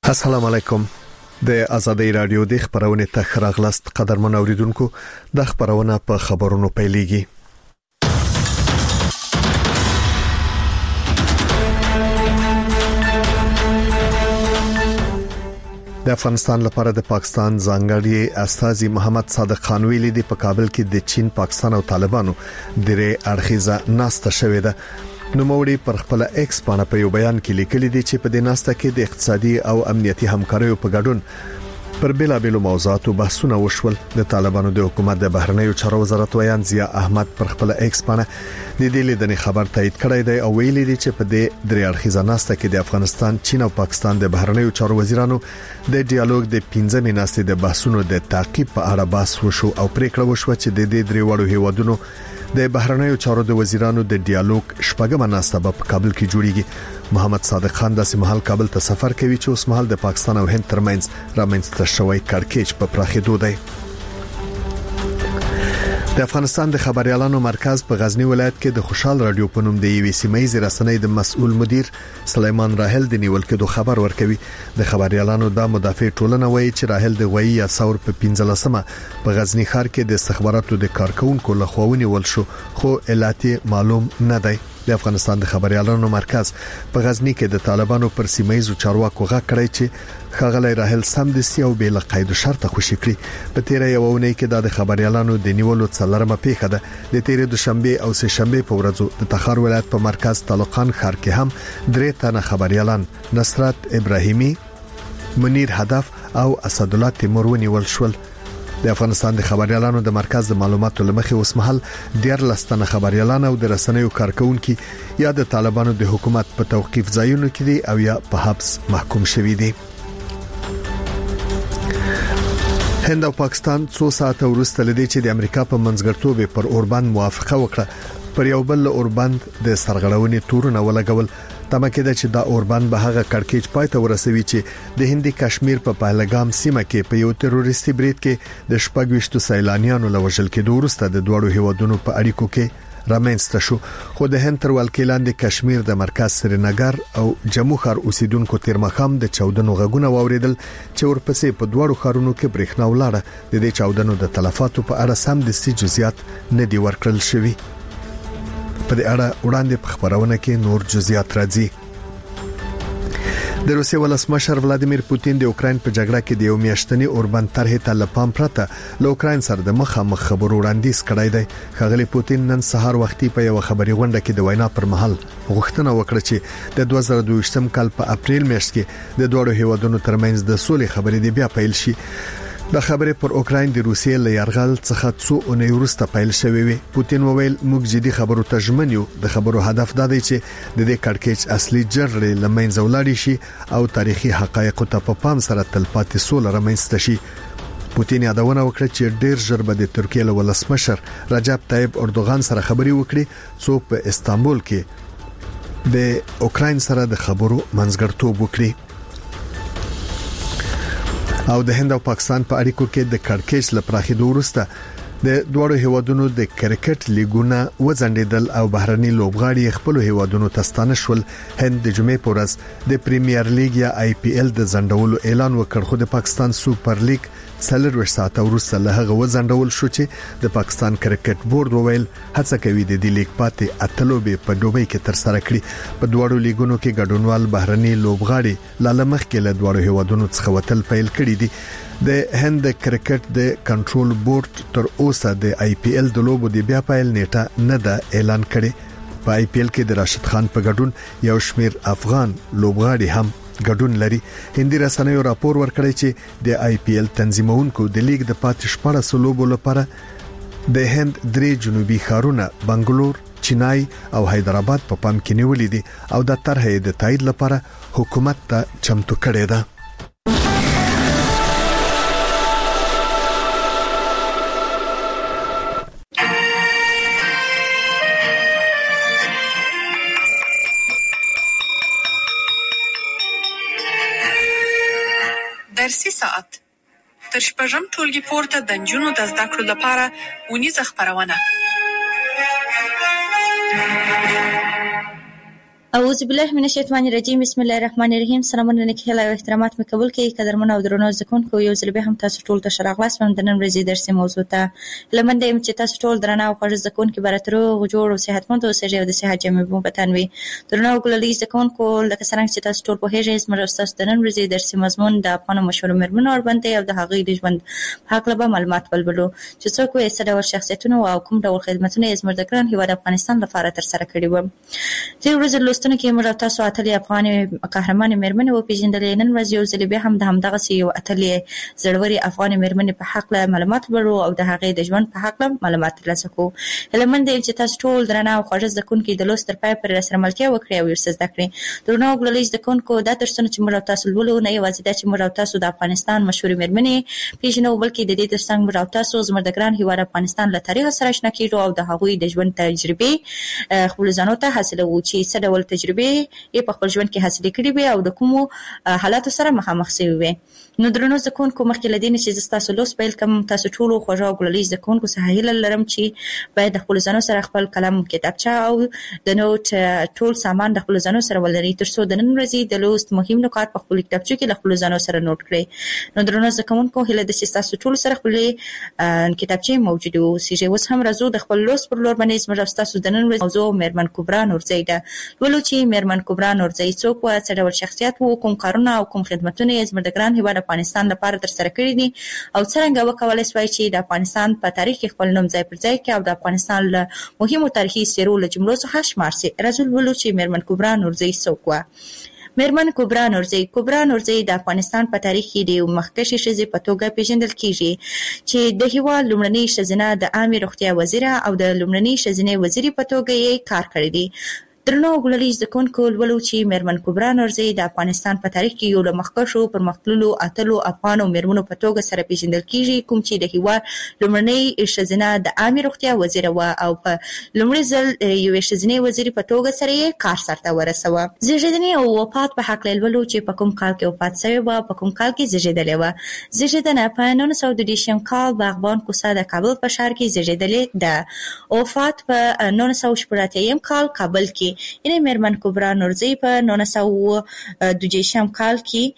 السلام علیکم. د آزادۍ رادیو د خبرونې ته راغلاست قدرمن اوریدونکو. د خبرونه په خبرونو پیلېږي. د افغانستان لپاره د پاکستان ځانګړي استاذ محمد صادق خان ویلي دی په کابل کې د چین، پاکستان او طالبانو درې اړخیزه ناسته شوې ده. نو موري پر خپل ایکس باندې په یو بیان کې لیکلي دي چې په دې ناسته کې د اقتصادي او امنیتي همکاریو په ګډون پر بیلابیلو موضوعاتو بحثونه وشول. د طالبانو د حکومت د بهرنیو چارو وزارت ویان ضیا احمد پر خپل ایکس باندې د دې لیدنې خبر تایید کړی دی او ویلي دی چې په دې درې اړخیزه ناسته کې د افغانستان، چین او پاکستان د بهرنیو چارو وزیرانو د ډیالوګ د 15مې ناستې د بحثونو د تعقیب په اړه بحث وشو او پریکړه وشوه چې د دې درې وړو هیوادونو د بهرنیو چارو د وزیرانو د ډیالوګ شپږمه ناسته په کابل کې جوړیږي. محمد صادق خان د سیمهال کابل ته سفر کوي چې اوس مهال د پاکستان او هند ترمنځ رامنځته شوی کړکېچ په پراخېدو دی. د افغانستان د خبريالانو مرکز په غزنی ولایت کې د خوشحال رادیو په نوم د یوې سیمایي رسنۍ د مسؤل مدیر سلیمان راهل د نیول کېدو خبر ورکوي. د خبريالانو د مدافع ټولنه وایي چې راهل د غوي یا ثور په 15مه په غزنی ښار کې د استخباراتو د کارکونکو لخوا ونیول شو، خو علت معلوم نه دی. د افغانستان د خبريالانو مرکز په غزنی کې د طالبانو پر سیمایي چارواکو غږ کړی چې خغلی راهل سم د سیاو بیل قید شرط خوشی کړی. په تیره یو ونې کې د خبريالانو د نیولو څلرمه پیښه ده. د تیرې دوشنبه او سه شنبه په ورځو د تخار ولایت په مرکز طالقان ښار کې هم درې تنه خبريالان نصرت ابراهیمی، منیر هدف او اسد الله تیمور ونیول شول. د افغانستان د خبريالانو د مرکز د معلوماتو لمخې اوس مهال ډیر لستنه خبريالان او د رسنیو کارکونکو یا د طالبانو د حکومت په توقيف ځایونو کې دي او یا په حبس محکوم شوي دي. هند او پاکستان څو ساعته وروسته لدی چې د امریکا په منځګړتوب پر اوربند موافقه وکړه پر یو بل اوربند د سرغړونې تورونه ولګول. تمه کېده چې دا اوربند به هغه کړکېچ پای ته ورسوي چې د هندي کشمیر په پهلګام سیمه کې په یو تروریستي بریټ کې د شپږويشتو سیلانیانو لوژل کېدو وروسته د دوړو هیوادونو په اړیکو کې رامنځته شو. خو د هند تر ولکې لاندې کشمیر د مرکز سرینګر او جمو ښار اوسیدونکو تیر مخام د چاودنو غږونه واوریدل چې ورپسې په دوړو ښارونو کې برېښنا ولاړه. د دې چاودنو د تلفاتو په اړه سم د سي جزئیات نه دی ورکړل شوی. په دې اړه وړاندې په خبرونه کې نور جزئیات راځي. د روسیې ولسمشر ولادیمیر پوتین د اوکرين په جګړه کې د یو میاشتنی اوربند طرحې ته لپام پرته له اوکرين سره د مخامخ خبرو وړاندیز کړی دی. خغلی پوتین نن سهار وختي په یو خبري غونډه کې د وینا پر مهال غوښتنه وکړه چې د 2022م کال په اپریل میاشت کې د دوه هیوادونو ترمنځ د سولې خبرې دی بیا پیل شي. د خبرې پر اوکرين د روسیې له یرغل څخه څو اونۍ وروسته پیل شوې وي. پوتین وویل موږ جدي خبرو ته ژمن یو. د خبرو هدف دا دی چې د دې کړکېچ اصلي جرړې لمنځه ولاړ شي او تاریخي حقایق ته په پام سره تلپاتې سوله رامنځته شي. پوتین یادونه وکړه چې ډیر ژر به د ترکیې له ولسمشر رجب طیب اردوغان سره خبري وکړي څو په استانبول کې د اوکرين سره د خبرو منځګړتوب وکړي. او د هند او پاکستان په اړیکو کې د کړکېچ لپاره وروسته د دوه هیوادونو د کرکټ لیګونه وځنډیدل او بهرني لوبغاړي خپل هیوادونو ته ستانه شول. هند د جمعې په ورځ د پریمیر لیګ یا آی پی ایل د ځنډولو اعلان وکړ، خو د پاکستان سوپر لیګ 4 ساعته وروسته له هغه وځنډول شو چې د پاکستان کرکټ بورډ وویل هڅه کوي د دې لیګ پاتې اتلوبې په دوبۍ کې تر سره کړي. په دوه لیګونو کې ګډونوال بهرني لوبغاړي لاله مخ کې له دوه هیوادونو څخه وتل پیل کړي دي. د هند کرکټ د کنټرول بورډ تر اوسه د آی پی ایل د لوبو د بیا پیل نیټه نه ده اعلان کړي. په آی پی ایل کې د راشد خان په ګډون یو شمیر افغان لوبغاړي هم ګډون لري. هندي رسنیو راپور ورکړی چې د آی پی ایل تنظیمونکو د لیګ د پاتې شپږ لوبو لپاره د هند درې جنوبي ښارونه بنگلور، چنای او حیدرآباد په پام کې نیولې دي او د طرحې د تایید لپاره حکومت ته چمتو کړي ده. درسي ساعت تر شپږم ټولګي پورته د نجونو د زده کړو لپاره ونیزه خبرونه. اعوذ بالله من الشیطان الرجیم بسم الله الرحمن الرحیم. سلامونه نکهله او احترامات مې قبول کړئ قدرمن او درنو زکونکو. یو ځل به هم تاسو ټول ته شراغلاس هم د نن ورځې درسي موضوع ته لمنده يم چې تاسو ټول درنه او خوږ زکونکو براترو جوړ او صحتمند اوسئ او د صحت جامې مو بتانوي. درنو ګللي زکونکو لکه څنګه چې تاسو ټول په هیڅ زموږ تاسو د نن ورځې درسي مضمون د افغان مشهور مرمنو اور باندې او د هغې د ژوند په حق له معلومات ولولو چې څوک یې څه ډول شخصیتونه او کوم ډول خدماتونه یې زموږ د ګران هیواد افغانستان لپاره تر سره کړي وو. د ورځې لوستنه کې موږ تاسو اتلې افغاني قهرمانې مېرمنې وپېژندلې. نن ورځ یو ځل بیا هم د همدغسې یو اتلې زړورې افغاني مېرمنې په حق له معلومات ولرو او د هغې د ژوند په حق له معلومات ترلاسه کړو. هیله مند یم چې تاسو ټول درنه او خوږ زده کوونکي د لوست تر پایه پورې راسره ملتیا وکړئ او ورڅه زده کړئ. درنو ګللي زده کوونکو دا درسونه چې موږ تاسو لولو نه یوازې دا چې موږ تاسو د افغانستان مشهورې مېرمنې پېژنو بلکې د دې ترڅنګ موږ تاسو زموږ د ګران هیواد افغانستان له تاریخ سره اشنا کېږو او د هغوی د ژوند تجربې خپلو ځانو ته حاصلوو چې څه ډول تجربې یې په خپل ژوند کې حاصلې کړې وي او د کومو حالاتو سره مخامخ شوي وي. نو درنو زده کوونکو مخکې له دې نه چې زه ستاسو لوست پیل کړم تاسو ټولو خوږو او ګللي زده کوونکو څخه هیله لرم چې باید د خپلو ځانو سره خپل قلم کتابچه او د نوټ ټول سامان د خپلو ځانو سره ولرئ تر څو د نن ورځې د لوست مهم نکات په خپلو کتابچو کې له خپلو ځانو سره نوټ کړئ. نو درنو زده کوونکو هیله ده چې تاسو ټولو سره خپلې کتابچې موجودې واوسیږي. اوس هم راځو د خپل لوست پر لور باندې زموږ او ستاسو د نن ورځې موضوع مېرمن کبرا نورزۍ ده. لولو چې مېرمن کبرا نورزۍ څوک وه، څه ډول شخصیت و، کوم کارونه او کوم خدمتونه یې زموږ د ګران هیواد افغانستان لپاره ترسره کړي دي او څرنګه وکولای شوای چې د افغانستان په تاریخ کې خپل نوم ځای پر ځای کړي او د افغانستان له مهمو تاریخي څېرو له جملو څخه شمار شي. راځو لولو چې مېرمن کبرا نورزۍ څوک وه. مېرمن کبرا نورزۍ د افغانستان په تاریخ کې د یو مخکښې ښځې په توګه پیژندل کیږي چې د هېواد لومړنۍ ښځینه د عامې روغتیا وزیره او د لومړنۍ ښځینې وزیرې په توګه یې کار کړی دی. درنو ګللي زده کوونکو لولو چې مېرمن کبرا نورزۍ د افغانستان په تاریخ کې یو له مخکښو پرمختللو اتلو افغانو مېرمنو په توګه سره پیژندل کیږي کوم چې د هېواد لومړنۍ ښځینه د عامې روغتیا وزیره وه او په لومړي ځل یوې ښځینې وزیرې په توګه سره یې کار سرته ورسوه. زیږېدنې او وفات په هکله لولو چې په کوم کال کې وفات شوې وه، په کوم کال کې زیږېدلې وه. زیږېدنه په 1930 کال باغبان کوڅه د کابل په ښار کې زیږېدلې ده. وفات په 1980 کال کابل کې. یعنې مېرمن کبرا نورزۍ په 1932 کال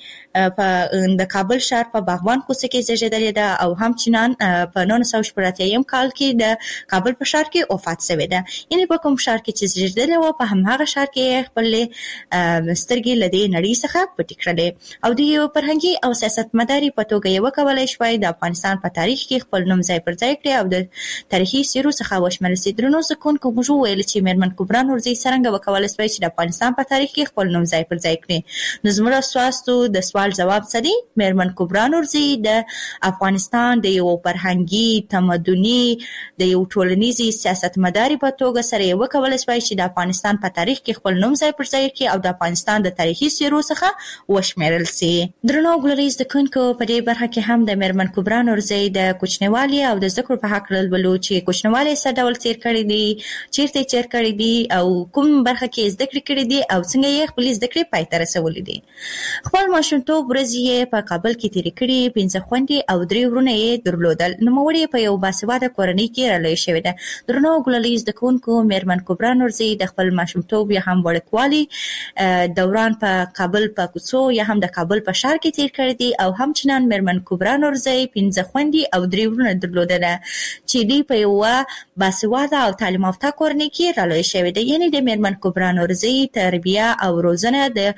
کې د کابل ښار په باغبان کوڅه کې زیږېدلې ده او همچنان په 1980 کال کې د کابل په ښار کې وفات شوې ده. یعنې په کوم ښار کې چې زیږېدلې وه په همهغه ښار کې خپلې سترګې له دې نړۍ څخه پټې کړلې او د یو فرهنګي او سیاستمدارې په توګه یې وکولای شوای د افغانستان په تاریخ کې خپل نوم ځای پر ځای کړي او د تاریخي څېرو څخه وشمېرل شي. درنو زده کوونکو موږ وویل چې مېرمن کبرا نورزۍ څرنګه وکولای شوای چې د افغانستان په تاریخ کې خپل نوم ځای پر ځای کړي. نو زموږ ستاسو د سوال جواب څه دی؟ مېرمن کبرا نورزۍ د افغانستان د یو فرهنګي تمدني د یو ټولنیزې سیاستمدارې په توګه سره یې وکولای شوای چې د افغانستان په تاریخ کې خپل نوم ځای پر ځای کړي او د افغانستان د تاریخي څېرو څخه وشمېرل شي. درنو ګللي زده کوونکو په دې برخه کې هم د مېرمن کبرا نورزۍ د کوچنیوالي او د زده کړو په هکله لولو چې کوچنیوالی څه ډول تېر کړی دی، چیرته یې تېر کړی دی او کوم برخه کې زده کړې کړې دي او څنګه یې خپلې زده کړې پای ته رسولې دي. خپل ماشومتوب ورځې یې په کابل کې تېرې کړې. 5 خویندې او 3 وروڼه یې درلودل. نوموړې په یو باسواده کورنۍ کې رالویه شوې ده. درنو ګللي زده کوونکو مېرمن کبرا نورزۍ د خپل ماشومتوب یا هم وړکوالي دوران په کابل په کوڅو یا هم د کابل په ښار کې تېر کړی دی او همچنان مېرمن کبرا نورزۍ 5 خویندې او 3 وروڼه درلودله چې دوی په یوه باسواده او تعلیم یافته کورنۍ کې رالویه شوې ده. یعنې د مېرمن کبرا نورزۍ تربیه او روزنه د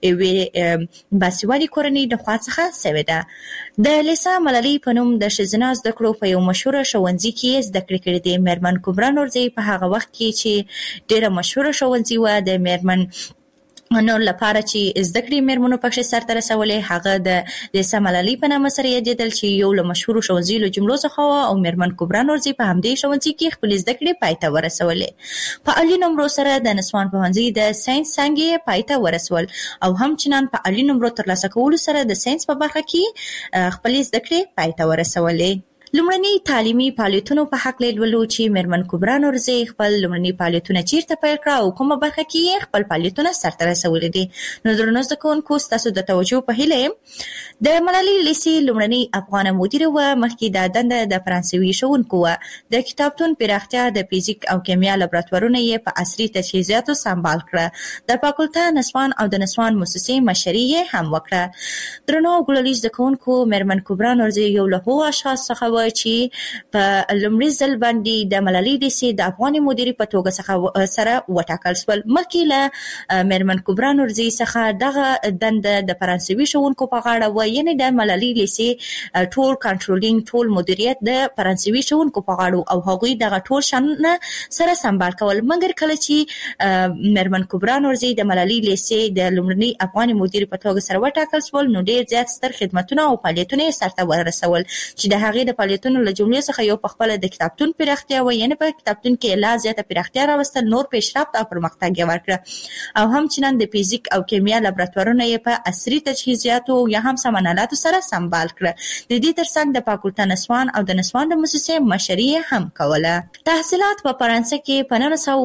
یوې باسوادې کورنۍ د خوا څخه شوې ده. د لیسا ملالۍ په نوم د ښځینه زده کړو په یو مشهوره ښوونځي کې زده کړې کړې دي. مېرمن کبرا نورزۍ په هغه وخت کې چې ډېره مشهوره ښوونځي وه د مېرمن نو لپاره چې زده کړې مېرمنو پکښې سرته رسولې هغه د لیسا ملالۍ په نامه سره یادېدل چې یو له مشهورو ښوونځیو له جملو څخه وه او مېرمن کبرا نورزۍ په همدې ښوونځي کې خپلې زده کړې پای ته ورسولې. په عالي نمرو سره د نسوان پوهنځي د ساینس څانګې یې پای ته ورسول او همچنان په عالي نمرو ترلاسه کولو سره د ساینس په برخه کې خپلې زده کړې پای ته ورسولې. لومړني تعلیمي فعالیتونو په حق لولو چې میرمن کبرا نورزي خپل لومړني فعالیتونه چیرته پیل کړه او کومه برخه کې خپل فعالیتونه سرته رسولي دي. نو درنو زده کوونکو ستاسو د توجه په هیله د ملالي لیسې لومړني افغان مدیر و مخکې د دنده د فرانسوي ښوونکو و. د کتابتون پراختیا د فزیک او کیمیا لابراتوارونه یې په عصري تجهیزاتو سمبال کړه. د فاکولته نسوان او د نسوان مؤسسې مشري یې هم وکړه. درنو ګلالي زده کوونکو میرمن کبرا نورزي یو له هغو اشخاص څخه و چې په لومړي ځل باندې د ملالي لیسې د افغان مدیر په توګه څخه سره وټاکل شول. مخکې له میرمن کبرا نورزي څخه دغه دنده د فرانسوي ښوونکو په غاړه و، یعنی د ملالي لیسې ټول کنټرولینګ ټول مدیریت د فرانسوي ښوونکو په غاړه او هغوی دغه ټول شانونه سره سمبال کول. مګر کله چې میرمن کبرا نورزي د ملالي لیسې د لومړني افغان مدیر په توګه سره وټاکل شول، نو ډېر زیات ستر خدمتونه او فعالیتونه یې سرته ورسول چې د هغې د فعالیتونو له جملې څخه یو په خپله د کتابتون پراختیا و، یعنې په کتابتون کې لا زیاته پراختیا راوستل، نور پیشرفت او پرمختګ یې ورکړه، او همچنان د فزیک او کیمیا لابراتوارونه یې په عصري تجهیزاتو یا هم سامانالاتو سره سمبال کړه. د دې ترڅنګ د فاکولته نسوان او د نسوان د مؤسسې مشري هم کوله. تحصیلات په فرانسه کې په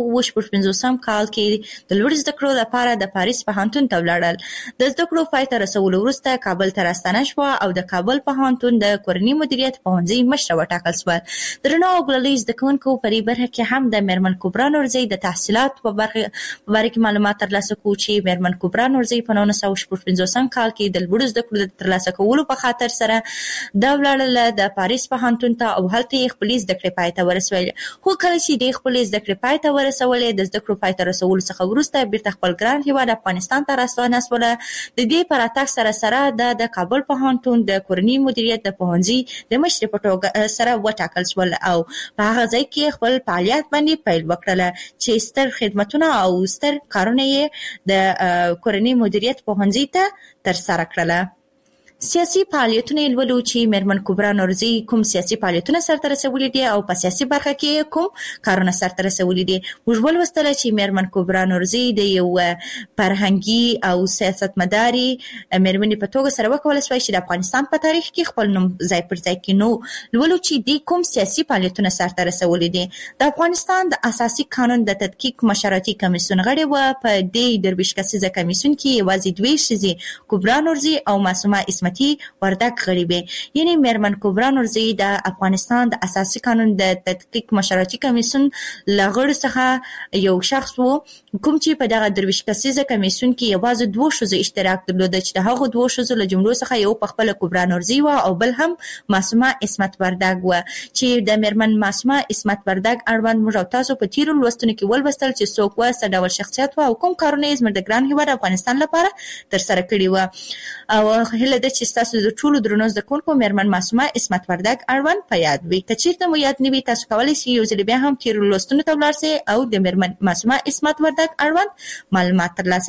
1955 کال کې د لوړ زده کړو لپاره د پاریس پوهنتون ته ولاړل. د زده کړو پای ته رسولو وروسته کابل ته راستنه شوه او د کابل پوهنتون د کورني مدیریت پوهنځي مشره وټاکل شوه. درنو ګلالي زده کوونکو په دې برخه کې هم د میرمن کبرا نورزي د تحصیلات په باره کې معلومات ترلاسه کړو چې میرمن کبرا نورزي په 1955 کال کې د لوړ زده کړو د ترلاسه کولو په خاطر سره د ولاړله د پاریس پوهنتون ته او هلته یې خپلې زده کړې پای ته ورسولې. خو کله چې د خپلې زده کړې پای ته ورسولې، د زده کړو پای ته رسولو څخه وروسته بیرته خپل ګران هیواد افغانستان ته راستنه شوله. د دې په راتګ سره سره د کابل پوهنتون د کورني مدیریت د پوهنځي د مشرې په توګه سره وټاکل شول او په هغه ځای کې خپل فعالیت باندې پیل وکړله چې ستر خدمتونه او ستر کارونه یې د کورني مدیریت پوهنځي ته ترسره کړله. سیاسي فعالیتونه یې لولو چې میرمن کبرا نورزي کوم سیاسي فعالیتونه سرته رسولي دي او په سیاسي برخه کې کوم کارونه سرته رسولي دي. موږ ولوستله چې میرمن کبرا نورزي د یو فرهنګي او سیاستمداري میرمنې په توګه سره وکولی شوای چې د افغانستان په تاریخ کې خپل نوم ځای پر ځای کړي. نو لولو چې دوی کوم سیاسي فعالیتونه سرته رسولي دي. د افغانستان د اساسي قانون د تدقیق مشورتي کمیسیون غړې وه. په دې 23 کسیزه کمیسیون کې یوازې 2 ښځې کبرا نورزي او معصومه وردک غریبه، یعنی میرمن کبرا نورزي د افغانستان د اساسي قانون د تدقیق مشورتي کمیسیون لغړ څخه یو شخص وو، کوم چې په دغه 23 کسیزه کمیسیون کې یوازې 2 ښځو اشتراک درلود چې د هغو 2 ښځو له جملو څخه یو په خپل کبرا نورزي و او بل هم معصومه عصمت وردک و، چې د میرمن معصومه عصمت وردک اړوند موږ تاسو په تیرو لوستونو کې ولوستل چې څوک و، څه ډول شخصیت و او کوم کارونه یې زموږ د ګران هیواد افغانستان لپاره ترسره کړي و. او هله د چې تاسو د ټولو درنو زده کوونکو میرمن معصومه عصمت وردک اړوند په یاد وي. که چیرته مو یاد نه وي، تاسو کولی شئ یو ځل بیا هم تیرو لوستونو ته ولاړ شئ او د میرمن معصومه عصمت وردک اړوند معلومات ترلاسه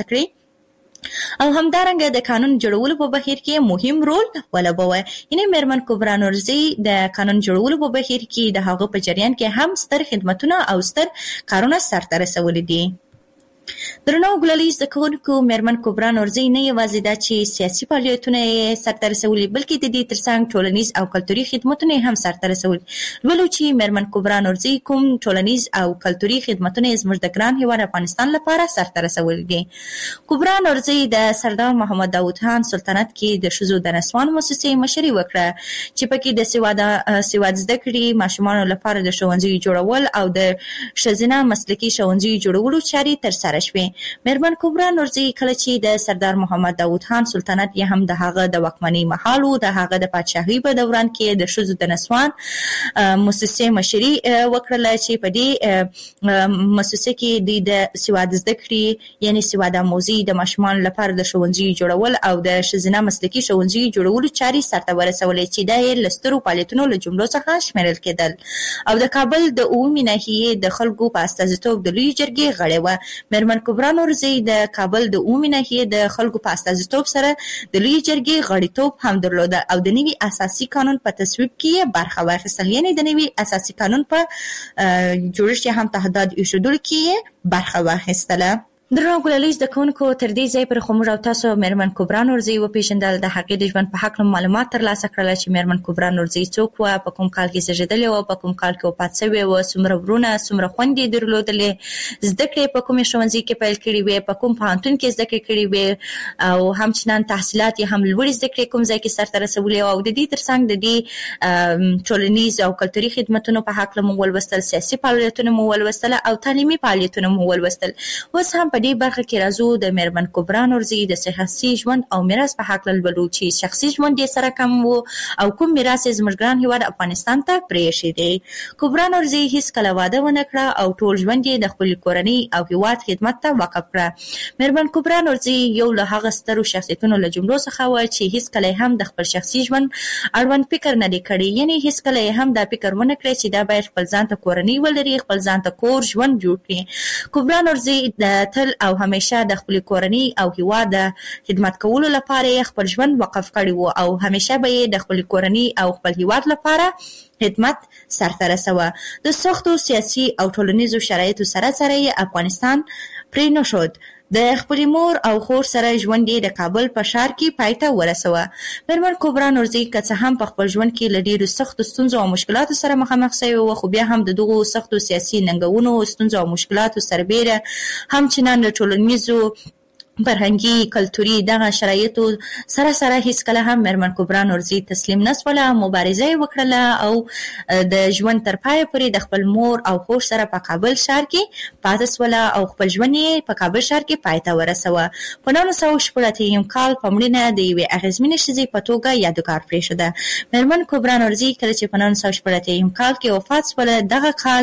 کړئ. او همدارنګه د قانون جوړولو په بهیر کې مهم رول ولوبوي. یعنی میرمن کبرا نورزي د قانون جوړولو په بهیر کې د هغه په جریان کې هم ستر خدمتونه او ستر کارونه سرته رسولي دي. درنو ګلالي زده کوونکو میرمن کبرا نورزي نه یوازې دا چې سیاسي فعالیتونه یې سرته رسولي، بلکې د دې ترڅنګ ټولنیز او کلتوري خدمتونه هم سرته رسولي. ولو چې میرمن کبرا نورزي کوم ټولنیز او کلتوري خدمتونه زموږ د ګران هیواد افغانستان لپاره سرته رسولي دي. کبرا نورزي د سردار محمد داود خان سلطنت کې د ښځو د نسوان مؤسسې مشري وکړه چې پکې د سواد زده کړې ماشومانو لپاره د ښوونځیو جوړول او د ښځینه مسلکي ښوونځیو جوړولو چارې ترسره شوې. میرمن کبرا نورزي کله چې د سردار محمد داود خان سلطنت یې هم د هغه د واکمنۍ مهال و، د هغه د پادشاهۍ په دوران کې د ښځو د نسوان مؤسسې مشري وکړله چې په دې مؤسسه کې د سواد زده کړې یعنی سواد آموزي د ماشومانو لپاره د ښوونځیو جوړول او د ښځینه مسلکي ښوونځیو جوړولو چارې سرته ورسولې چې دا یې له سترو فعالیتونو له جملو څخه شمیرل کېدل. او د کابل د عمومي ناحیې د خلکو په استازیتوب د لویې جرګې غړې وه. میرمن کبرا نورزي د کابل د عمومي ناحیې د خلکو په استازیتوب سره د لویې جرګې غړیتوب هم درلوده او د نوي اساسي قانون په تصویب کې برخه واخیستل، یعنی د نوي اساسي قانون په جوړښت هم تهدید ایښودلو کې برخه واخیستله. درنو ګلالي زده کوونکو تر دې ځای پر موږ او تاسو مېرمن کبرا نورزي وپېژندل، د هغې د ژوند په هکله معلومات ترلاسه کړل چې مېرمن کبرا نورزي څوک وه، په کوم کال کې زېږېدلې وه، په کوم کال کې وفات شوې وه، څومره ورونه، څومره خویندې یې درلودلې، زده کړې په کومې ښوونځي کې پیل کړې وې، په کوم پوهنتون کې زده کړې کړې وې، او همچنان تحصیلات یې هم لوړې زده کړې کوم ځای کې سرته رسولې وه، او د دې ترڅنګ د دې ټولنیز او کلتوري خدمتونو په هکله مو ولوستل، سیاسي فعالیتونه مو ولوستل او تعلیمي فعالیتونه مو ولوستل. اوس هم په دې برخه کې راځو د مېرمن کبرا نورزي د شخصي ژوند او میراث په هکله لولو چې شخصي ژوند یې سره کم و او کوم میراث یې زموږ ګران هېواد افغانستان ته پرېښی دی. کبرا نورزي هیڅکله واده ونه کړه او ټول ژوند یې د خپلې کورنۍ او هېواد خدمت ته وقف کړه. مېرمن کبرا نورزي یو له هغه سترو شخصیتونو له جملو څخه وه چې هیڅکله هم د خپل شخصي ژوند اړوند فکر نه دی کړی، یعنې هیڅکله یې هم دا فکر ونه کړی چې دا باید خپل ځان ته کورنۍ ولري، خپل ځان ته کور ژوند جوړ کړي. کبرا نورزي د تل او همیشه د خپل کورنۍ او هیواد د خدمت کولو لپاره خپل ژوند وقف کړی وو او همیشه به یې د خپل کورنۍ او خپل هیواد لپاره خدمت سرته رسوه. د سختو سیاسي او ټولنیزو شرایطو سره سره یې افغانستان پرې نه شود. د خپل مور او خور سره ژوند یې د کابل په ښار کې پای ته ورسوه. مېرمن کبرا نورزي که څه هم په خپل ژوند کې له ډېرو سختو ستونزو او مشکلاتو سره مخامخ شوې وه، خو بیا هم د دغو سختو سیاسي ننګونو، ستونزو او مشکلاتو سربیره همچنان د ټولنیزو فرهنګي کلتوري دغه شرایطو سره سره هیڅکله هم مېرمن کبرا نورزي تسلیم نه شوله، مبارزه یې وکړله او د ژوند تر پایه پورې د خپل مور او خور سره په کابل ښار کې پاتې شوله او خپل ژوند یې په کابل ښار کې پای ته ورسوه. په 1980 کال په مړینه د یوې اغېزمنې ښځې په توګه یادګار پرېښوده. مېرمن کبرا نورزي کله چې په 1980 کال کې وفات شوله، دغه کال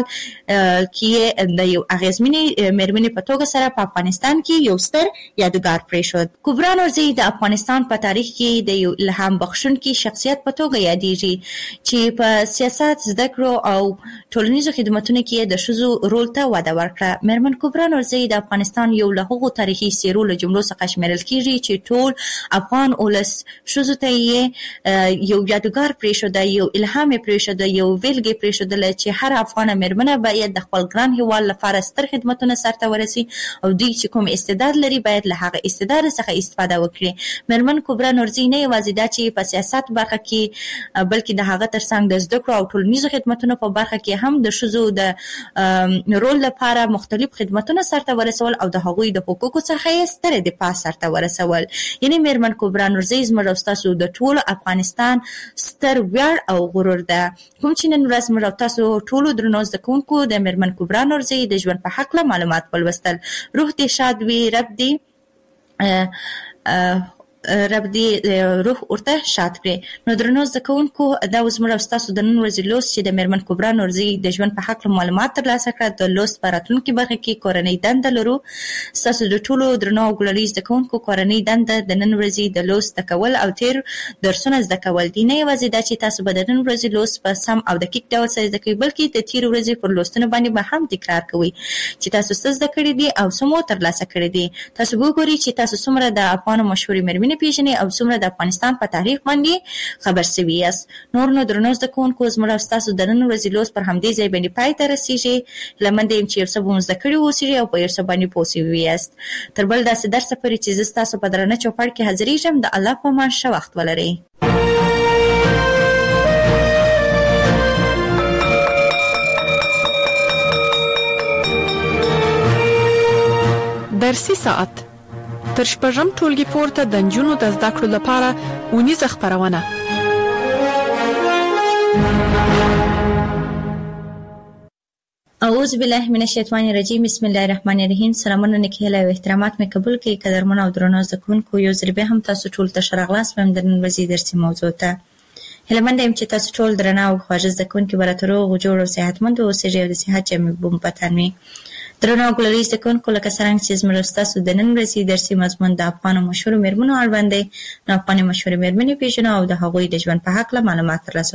کې د یو اغېزمنې مېرمنې په توګه سره په افغانستان کې یو ستر یادګار پرېښود. کبرا نورزي د افغانستان په تاریخ کې د یو الهام بخښونکي شخصیت په توګه یادېږي چې په سیاست، زده کړو او ټولنیزو خدمتونو کې د ښځو رول ته وده ورکړه. مېرمن کبرا نورزي د افغانستان یو له هغو تاریخي څېرو له جملو څخه شمېرل کېږي چې ټول افغان ولس ښځو ته یې یو یادګار پرېښوده، یو الهام یې پرېښوده، یو بېلګې یې پرېښودله چې هر افغانه مېرمنه باید د خپل ګران هېواد لپاره ستر خدمتونه سرته ورسي او دوی چې کوم استعداد لري باید له هغه استعداد څخه استفاده وکړي. مېرمن کبرا نورزي نه یوازې دا چې په سیاست برخه کې بلکې د هغه ترڅنګ د زده کړو او ټولنیزو خدمتونو په برخه کې هم د ښځو د رول لپاره مختلف خدمتونه سرته ورسول او د هغوی د حقوقو څخه یې ستره دفاع سرته ورسول. یعنې مېرمن کبرا نورزي زموږ او ستاسو د ټولو افغانستان ستر ویاړ او غرور ده. کوم چې نن ورځ موږ او تاسو ټولو درنو زده کوونکو د مېرمن کبرا نورزي د ژوند په هکله معلومات ولوستل. روح دې شاد وي، رب دې روح ورته شاد کړي. نو درنو زده کوونکو، دا اوس موږ او ستاسو د نن ورځې لوست چې د مېرمن کبرا نورزي د ژوند په هکله معلومات ترلاسه کړه. د لوست په راتلونکي برخه کې کورنۍ دنده لرو. ستاسو د ټولو درنو او ګلالي زده کوونکو کورنۍ دنده د نن ورځې د لوست زده کول او تیر درسونه زده کول دي. نه یوازې دا چې تاسو به د نن ورځې لوست په سم او دقیق ډول سره زده کوئ، بلکې د تیر ورځې پر لوستونو باندې به هم تکرار کوئ چې تاسو څه زده کړي دي او څه مو ترلاسه کړي دي. تاسو وګورئ چې تاسو څومره د افغانو مشهورې مېرمنې پیژنئ او څومره د افغانستان په تاریخ باندې خبر سوي یاست. نو درنو زده کوونکو، زموږ او ستاسو د نن ورځې لوست پر همدې ځای باندې پای ته رسېږي. هیله مند یم چې یو څه به مو زده کړي واوسېږي او په یو څه باندې پوه سوي یاست. تر بل داسې درسه پورې چې زه ستاسو په درانه چوپړ کې حاضرېږم، د الله په امان ښه وخت ولرئ. درسي ساعت تر شپږم ټولګي پورته د نجونو د زده کړو لپاره اونیزه خپرونه. اعوذ بالله من الشیطان الرجیم. بسم الله الرحمن الرحیم. سلامونه نکهله او احترامات مې قبول کړئ. قدرمن او درنو زده کوونکو، یو ځل بیا هم تاسو ټول ته ښه راغلاست وایم د نن ورځې درسي موضوع ته. هیله مند یم چې تاسو ټول درنه او خواږه زده کوونکي به راته روغ جوړ او صحتمند اوسئ او د صحت جامې به مو په تن وي. درنو ګلالي زده کوونکو، لکه څرنګه چې زموږ ستاسو د نن ورځې درسي مضمون د افغانو مشهورو مېرمنو اړوند دی، نو افغاني مشهورې مېرمنې پېژنو او د هغوی د ژوند په هکله معلومات ترلاسه کوو.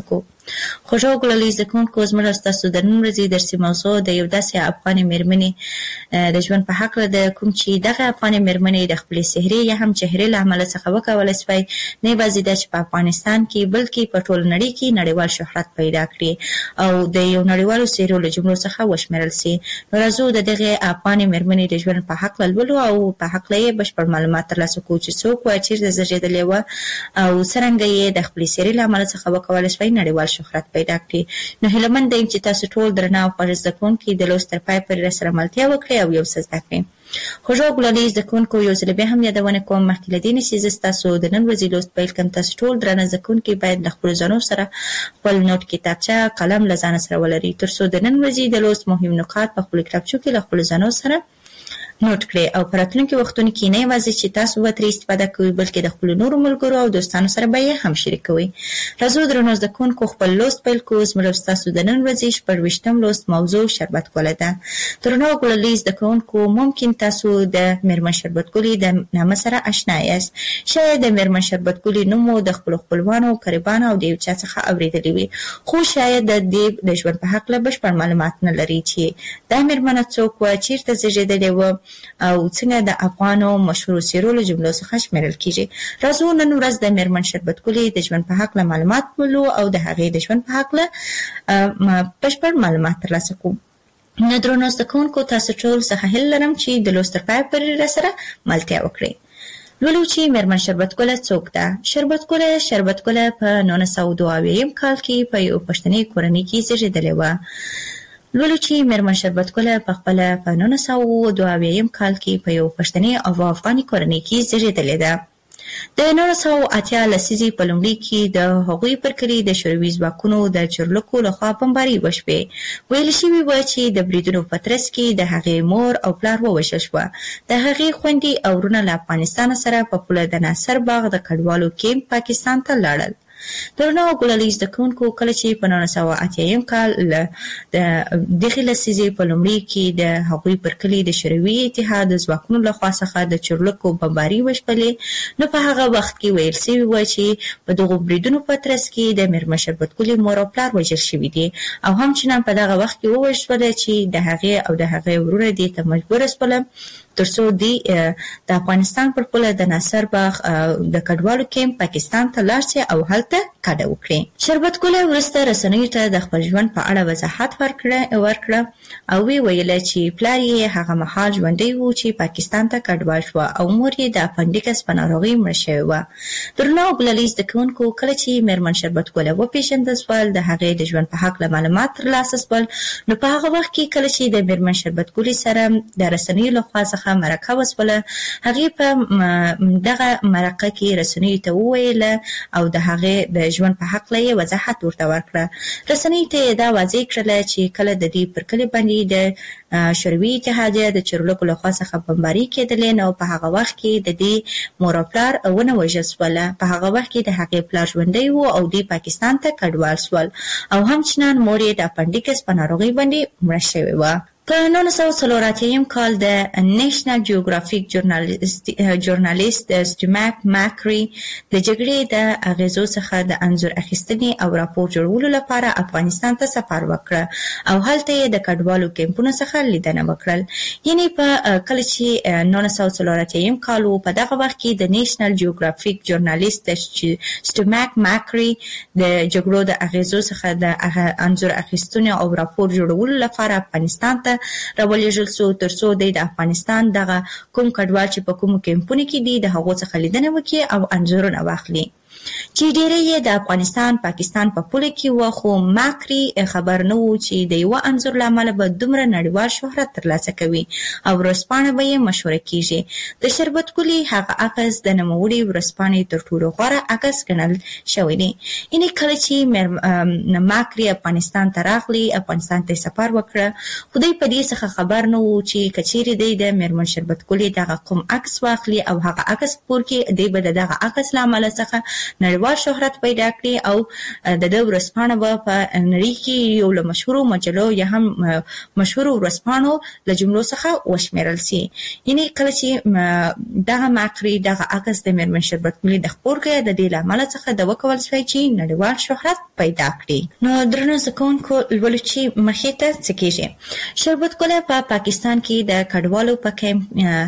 خوږو ګلالي زده کوونکو زموږ ستاسو د نن ورځې درسي موضوع د یو داسې افغاني مېرمنې د ژوند په هکله ده، کوم چې دغه افغاني مېرمنې د خپلې سحري یا هم چهرې له امله څخه وکولی شوی نه یوازې دا چې په افغانستان کې بلکې په ټوله نړۍ کې نړیوال شهرت پیدا کړي او د یو نړیوالو څېرو له جملو څخه وشمېرل سي. نو راځو د دغې افغاني مېرمنې د ژوند په هکله لولو او په هکله یې بشپړ معلومات ترلاسه کړو چې څوک وه، چېرته زېږېدلې وه او څرنګه یې د خپلې سحري له امله څخه وکولی شوی نړیوال شهرت پیدا کړي. نو هیله یم چې تاسو ټول درنه او خوږ زده کوونکي د لوست تر پای پورې راسره ملتیا وکړئ او یو څه زده کړئ. خوږو ګلالي زده کوونکو یو ځل بیا هم یادونه کوم مخکې له دې نه چې زه ستاسو د نن ورځې لوست پیل کړم، تاسو ټول درنه زده کوونکي باید له خپلو ځانو سره خپل نوټ کتابچه قلم له ځانه سره ولرئ تر څو د نن ورځې د لوست مهم نکات په خپلو کتابچو کې له خپلو ځانو سره نوٹ کړئ او په راتلونکي وختونو کې نه یوازې چې تاسو به ترې استفاده کوئ بلکې د خپلو نورو ملګرو او دوستانو سره به یې هم شریکوئ. راځو درنو زده کوونکو خپل لوست پیل کړو. زموږ او ستاسو د نن ورځې 26م لوست موضوع شربت ګله ده. درنو ګلالي زده کوونکو ممکن تاسو د میرمن شربت ګلې د نامه سره آشنا یاست. شاید د میرمن شربت ګلې نوم مو د خپلو خپلوانو قریبانو او د یو چا څخه اورېدلی وي، خو شاید د دې د ژوند په هکله بشپړ معلومات نه لري چې دا میرمنه څوک وه، چېرته زېږېدلې وه او څنګه د افغانو مشهورو څېرو له جملو څخه شمېرل کېږي. راځو نن ورځ د میرمن شربت ګلې د ژوند په هکله معلومات ولولو او د هغې د ژوند په هکله بشپړ معلومات ترلاسه کړو. نو درنو زده کوونکو تاسو ټول څخه هیله لرم چې د لوست تر پایه پورې راسره ملتیا وکړئ. لولو چې میرمن شربت ګله څوک ده. شربت ګله په 1902 کال کې په یو پښتني کورنۍ کې زېږېدلې وه. لولو چې میرمن شربت ګله په خپله په 1902 کال کې په یو پښتني او افغاني کورنۍ کې زېږېدلې ده. د 1980 لسیزې په لومړي کې د هغوی پر کلي د شوروي ځواکونو د چورلکو لخوا بمباري وشوې. ویل شوي وه چې د بریدونو په ترڅ کې د هغې مور او پلار ووژل شوه. د هغې خویندې او وروڼه له افغانستان سره په پوله د ناصر باغ د کډوالو کیمپ پاکستان ته لاړل. درنو ګلالي زده کوونکو کله چې په 1980 کال د دغې لسیزې په لومړي کې د هغوی پر کلي د شوروي اتحاد د ځواکونو لخوا څخه د چورلکو بمباري وشپلې، نو په هغه وخت کې ویل شوي وه چې په دغو بریدونو په ترڅ کې د میرمن شربت ګلې مور او پلار وژل شوي دي او همچنان په دغه وخت کې ووژل شوله چې د هغې او د هغې وروڼه دې ته مجبوره شوله ترڅو د افغانستان پر پوله د ناصر باغ د کډوالو کیمپ پاکستان ته لاړ شي او هلته کډه وکړي. شربت ګله وروسته رسنیو ته د خپل ژوند په اړه وضاحت ورکړه او ویل چې پلار یې هغه مهال ژوندی و چې پاکستان ته کډوال شوه او مور یې د اپنډیکس په ناروغۍ مړه شوې وه. درنو ګلالي زده کوونکو کله چې میرمن شربت ګله وپېژندل شول، د هغې د ژوند په هکله معلومات ترلاسه شول، نو په هغه وخت کې کله چې د میرمن شربت ګلې سره د رسنیو لخوا څخه مرکه وشوله، هغې په دغه مرکه کې رسنیو ته وویله او د هغې د ژوند په هکله یې وضاحت ورته ورکړه. رسنیو ته یې دا واضح کړله چې کله د دې پر کلي باندې د شوروي اتحادیه د چورلکو لخوا څخه بمباري کېدلې، نو په هغه وخت کې د دې مور او پلار ونه وژل شوله. په هغه وخت کې د هغې پلار ژوندی و او دوی پاکستان ته کډوال شول او همچنان مور یې د اپنډیکس په ناروغۍ باندې مړه شوې وه. په 1984 کال د نیشنل جیوګرافیک ژورنالیست سټیو ماکري د جګړې د اغیزو څخه د انځور اخیستنې او راپور جوړولو لپاره افغانستان ته سفر وکړ او هلته یې د کډوالو کیمپونو څخه لیدنه وکړل. یعنې په کله چې 1984 کال و، په دغه وخت کې د نیشنل جیوګرافیک ژورنالیست سټیو ماکري د جګړو د اغیزو څخه د انځور اخیستنې او راپور جوړولو لپاره افغانستان ته راولېږل شو ترڅو د افغانستان دغه کوم کډوال چې په کومو کیمپونو کې دي د هغو څخه لیدنه وکړي او انځورونه واخلي. چې ډېری یې د افغانستان پاکستان په پوله کې وه، خو ماکري خبر نه و چې د یوه انځور له امله به دومره نړیوال شهرت ترلاسه کوي او ورځپاڼه به یې مشهوره کېږي. د شربت ګلې هغه عکس د نوموړې ورځپاڼې تر ټولو غوره عکس ګڼل شوی دی. یعنې کله چې ماکري افغانستان ته راغلی، افغانستان ته سفر وکړه، خو دوی په دې څخه خبر نه و چې که چیرې دی د میرمن شربت ګلې دغه کوم عکس واخلي او هغه عکس پور کې دی به د دغه عکس له امله څخه نړیوال شهرت پیدا کړي او د دې ورځپاڼه به په نړۍ کې یو له مشهورو مجلو یا هم مشهورو ورځپاڼو له جملو څخه وشمېرل شي. یعنې کله چې دغه ماکري دغه عکس د میرمن شربت ګلې د خپور کړی، د دې له امله څخه د وکول شوی چې نړیوال شهرت پیدا کړي. نو درنو زکونکو ولچی مخې ته څه کېږي. شربت ګل په پاکستان کې د کډوالو په کم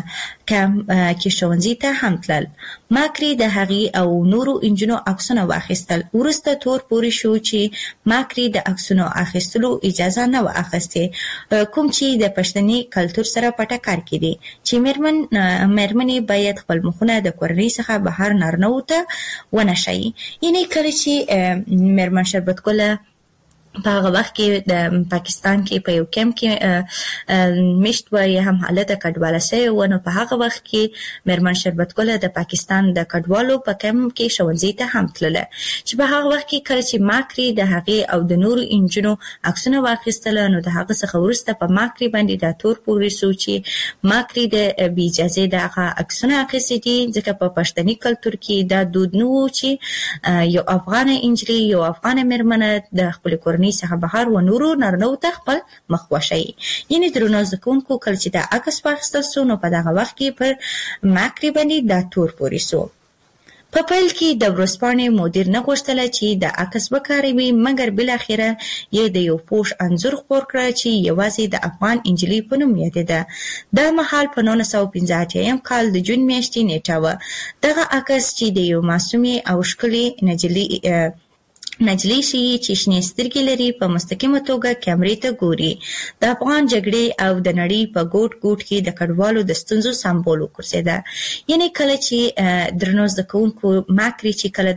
کې ښوونځي ته هم تلل. ماکري د هغې او نورو انجونو عکسونه واخیستل. وروسته تور پورې شو چې ماکري د عکسونو اخیستلو اجازه نه و اخیستې، کوم چې د پښتني کلتور سره په ټکر کې دي چې مېرمنې باید خپل مخونه د کورنۍ څخه بهر نارینه‌وو ته ونه ښایي. یعنې کله چې مېرمن شربت ګله په هغه وخت کې د پاکستان کې په یو کیمپ کې میشت و یا هم حالته کډواله شوې و، نو په هغه وخت کې مېرمن شربت ګله د پاکستان د کډوالو په کیمپ کې ښوونځي ته هم تلله، چې په هغه وخت کې کله چې ماکري د هغې او د نورو انجونو عکسونه واخیستله، نو د هغه څخه وروسته په ماکري باندې دا تور پورې شو چې ماکري د بې اجازې د هغه عکسونه اخیستي دي، ځکه په پښتني کلتور کې دا دود نه و چې یو افغانه انجلۍ یو افغانه مېرمنه د خپلې کورنۍ څخه بهر و نورو نارینه‌وو ته خپل مخ وښایي. یعنې درنو زده کوونکو کله چې دا عکس واخیستل سو، نو په دغه وخت کې پر ماکري باندې دا تور پورې سو. په پیل کې د ورځپاڼې مدیر نه غوښتله چې د عکس وکاروي، مګر بالاخره یې د یو پوښ انځور خپور کړ چې یوازې د افغان انجلۍ په نوم یادېده. دا مهال په 1985 کال د جون میاشتې نیټه وه. دغه عکس چې د یو معصومې او ښکلې نجلۍ ښیي چې شنې سترګې لري، په مستقیمه توګه کیمرې ته ګوري. د افغان جګړې او د نړۍ په ګوټ ګوټ کې د کډوالو د ستونزو سمبول وګرځېده. یعنې کله چې درنو زده کوونکو ماکري چې کله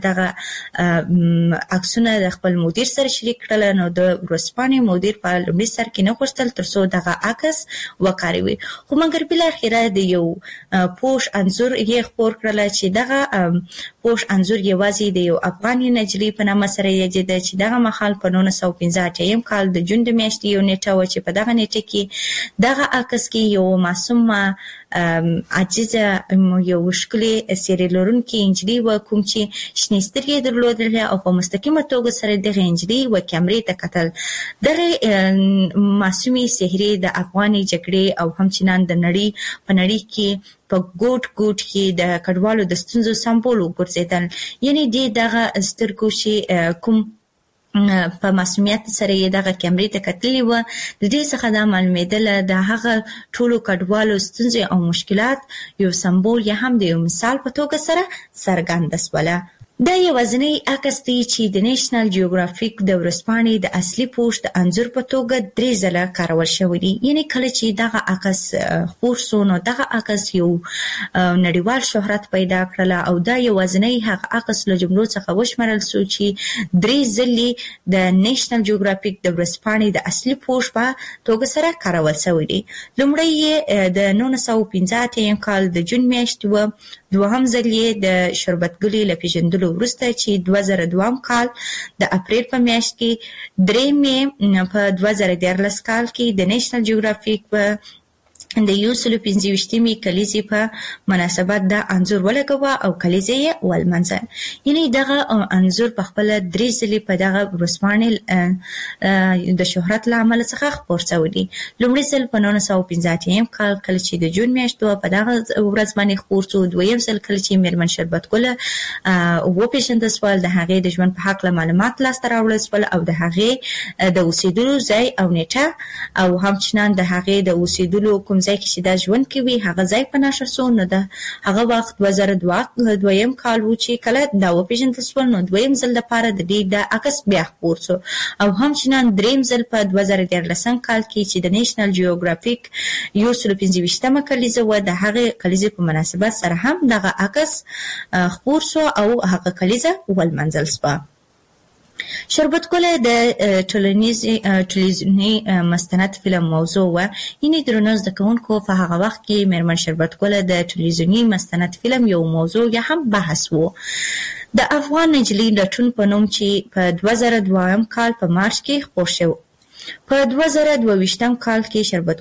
دغه عکسونه د خپل مدیر سره شریک کړل، نو د ورځپاڼې مدیر په لومړي سر کې نه غوښتل ترڅو دغه عکس وکاروي، خو مګر بالاخره د یو پوښ انځور یې خپور کړل چې دغه پوښ انځور یوازې د یو افغاني نجلۍ په نامه سره یادېده، چې دغه مهال په 1985 کال د جون د میاشتې یو نیټه وه، چې په دغه نیټه کې دغه عکس کې یو معصومه عاجزه یو ښکلې څېرې لرونکې نجلۍ وه، کوم چې شنې سترګې درلودلې او په مستقیمه توګه سره دغه نجلۍ و کیمرې ته کتل. دغه معصومې څهرې د افغاني جګړې او همچنان د نړۍ په نړۍ کې په ګوټ ګوټ کې د کډوالو د ستونزو سمبول وګرځېدل. یعنې دغه سترګو چې کوم په معصومیت سره یې دغه کیمرې ته کتلې وه، د دې څخه دا معلومېدله د هغه ټولو کډوالو ستونزې او مشکلات یو سمبول یا هم د یو مثال په توګه سره څرګنده سوله. دا یوازینی عکس دی چې د نیشنل جیوګرافیک د ورځپاڼې د اصلي پوښ د انځور په توګه 3 ځله کارول شوی دی. یعنې کله چې دغه عکس خپور سو، نو دغه عکس یو نړیوال شهرت پیدا کړله او دا یوازینی هغه عکس له جملو څخه وشمارل سو چې 3 ځلې د نیشنل جیوګرافیک د ورځپاڼې د اصلي پوښ په توګه سره کارول شوی دی. لومړی یې د 1985 کال د جون میاشتې وه، دوهم ځل یې د شربت ګلې له پیژندلو وروسته چې 2002 کال د اپریل په میاشت کې، درېیم یې په 2013 کال کې د نیشنل جیوګرافیک په د 125مې کلیزې په مناسبت دا انځور ولګوه او کلیزې یې ولمانځه. یعنې دغه انځور په خپله 3 ځلې په دغه ورځپاڼې د شهرت له امله څخه خپور شوی دی. لومړی ځل په 1985 کال کله چې د جون میاشت وه، په دغه ورځ باندې خپور شو. دویم ځل کله چې مېرمن شربت ګله وپېژندل سول، د هغې د ژوند په هکله معلومات لاسته راوړل سول او د هغې د اوسېدلو ځای او نیټه او همچنان د هغې د اوسېدلو کوم ځای کې چې دا ژوند کوي هغه ځای په نښه سو. نو د هغه وخت 2002 کال و چې کله دا وپېژندل سول، نو دویم ځل دپاره د دې د عکس بیا خپور سو او همچنان درېیم ځل په 2013 کال کې چې د نیشنل جیوګرافیک 125مه کلیزه وه، د هغې کلیزې په مناسبت سره هم دغه عکس خپور سو او هغه کلیزه ولمانځل سوه. شربت ګله د ټلویزیوني مستند فلم موضوع وه. یعنې درنو زده کوونکو په هغه وخت کې مېرمن شربت ګله د ټلویزیوني مستند فلم یو موضوع یا هم بحث و. د افغان نجلۍ لټون په نوم چې په 2002 کال په مارچ کې خپور شو. په 2022 کال کې شربت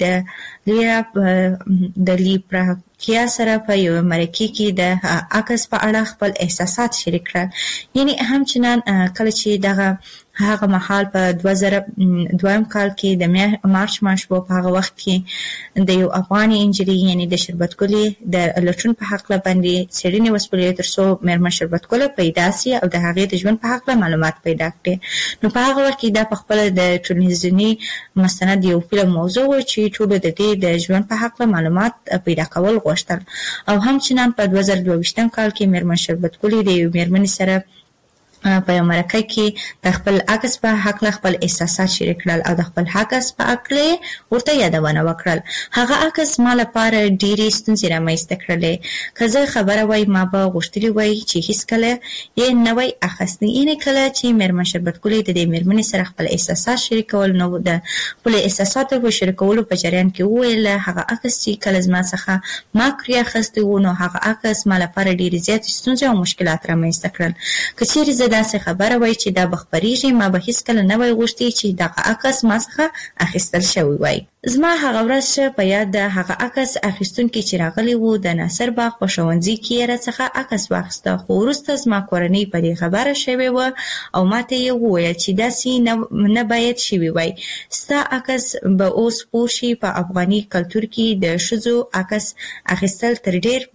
ګلې د لیپراکیا سره په یو مرکه کې د عکس په اړه خپل احساسات شریک کړل. یعنی همچنان کله چې دغه هغه مهال په 2002 کال کې د مارچ میاشت په هغه وخت کې د یو افغاني انجری یعنی د شربت ګلې د لټون په حق باندې څېړنې وسپړې ترڅو مېرمن شربت ګل پیدا سي او د هغې د ژوند په حق معلومات پیدا کړي. نو په هغه وخت کې دا په خپل د ټلویزیوني مستند یو فلم موضوع و چې ټول د دې د ژوند په حق معلومات پیدا کول غوښتل او همچنان په 2022 کال کې مېرمن شربت ګل د یو مېرمنې سره په امریکا کې د خپل عکس په حق خپل احساسات شریک کړل او د خپل عکس په اړه ورته یادونه وکړل. هغه عکس ما لپاره ډېرې ستونزې رامنځته کړلې. که زه خبره وای ما به غوښتلي وای چې هیڅکله یې نه وای اخیستی. یعنې کله چې مېرمن شربت ګل د دې مېرمنې سره خپل احساسات شریکول نو د خپل احساساتو په شریکولو په جریان کې وویل هغه عکس چې کله زما څخه ما کړی اخیستی و نو هغه عکس ما لپاره ډېرې زیاتې ستونزې او مشکلات رامنځته کړل. که چیرې زه داسې خبره وای چې دا بخبريږي ما به هیڅکله نه وای غوښتي چې دغه عکس ما څخه اخیستل شوی وای. زما هغه ورځ په یاد ده هغه عکس اخیستونکي چې راغلی وو د ناصر باغ په ښوونځي کې یې راڅخه عکس واخیسته خو وروسته زما کورنۍ په دې خبره شوې وه او ما ته یې وویل چې داسې نه باید شوي وای. ستا عکس به اوس پوه شي په افغاني کلتور کې د ښځو عکس اخیستل تر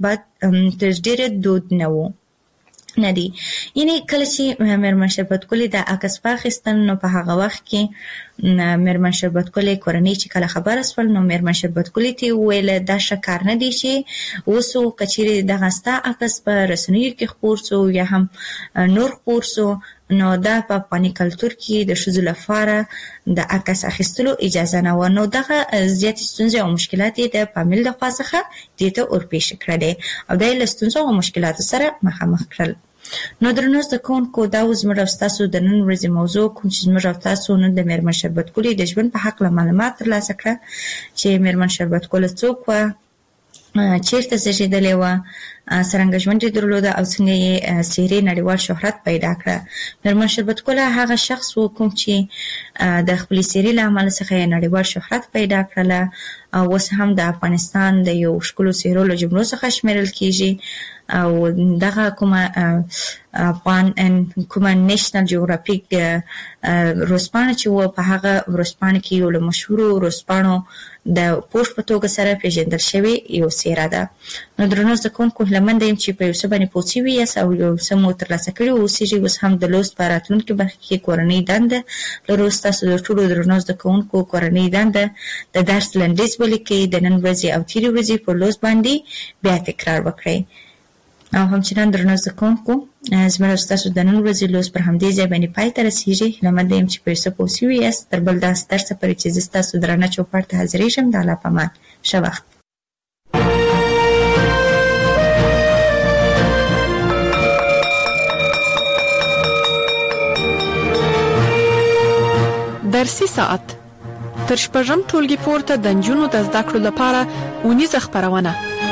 ډېره دود نه و نه دی. یعنی کله چې مېرمن شربت ګل د عکس واخیستل نو په هغه وخت کې مېرمن شربت ګل کورنۍ چې کله خبره سول نو مېرمن شربت ګل ته وویل دا ښه کار نه دی چې اوس که چیرې دغه ستا عکس په رسنیو کې خپور سو یا هم نور خپور سو نو دا په افغاني کلتور کې د ښځو لپاره د عکس اخیستلو اجازه نه و. نو دغه زیاتې ستونزې او مشکلات یې د فامیل د خوا څخه دې ته ورپېښ کړلې او دا یې له ستونزو او مشکلاتو سره مخامخ کړل. نو درنو زده کوونکو دا زموږ او ستاسو د نن ورځې موضوع کوم چې زموږ او تاسو نن د مېرمن شربت ګل د ژوند په حق معلومات ترلاسه کړه چې مېرمن شربت ګل څوک وه، چیرته زیږېدلې وه، څرنګه ژوند یې درلوده او څنګه یې څېرې نړیوال شهرت پیدا کړه. مېرمن شربت ګل هغه شخص و کوم چې د خپلې څېرې له امله څخه یې نړیوال شهرت پیدا کړله او اوس هم د افغانستان د یو ښکلو څېرو له جملو څخه شمیرل کېږي او دغه کومه نیشنل جیوګرافیک ورځپاڼه چې و په هغه ورځپاڼه کې یو له مشهورو ورځپاڼو د پوسټ په توګه سره پیژندل شوې یو څېره ده. نو درنو زده کوونکو هیله منده یم چې په یو څه باندې پوه شوي یاست او یو څه مو ترلاسه کړي اوسېږي. اوس هم د لوست په راتلونکي برخه کې کورنۍ دنده لرو. ستاسو د ټولو درنو زده کوونکو کورنۍ دنده د درس لنډیز ولیکئ، د نن ورځې او تېرې ورځې پر لوست باندې بیا تکرار وکړئ. او همچنان درنو زده کوونکو زموږ او ستاسو د نن ورځې لوست پر همدې ځای باندې پای ته رسېږي. هیله منده یم چې په یو څه پوه شوي یاست. تر بل داسې درسه پورې چې زه ستاسو درانه چوپړ ته حاضرېږم د الله په امان. ښه وخت. درسي ساعت تر شپږم ټولګي پورته د نجونو د زده کړو لپاره اونیزه خپرونه.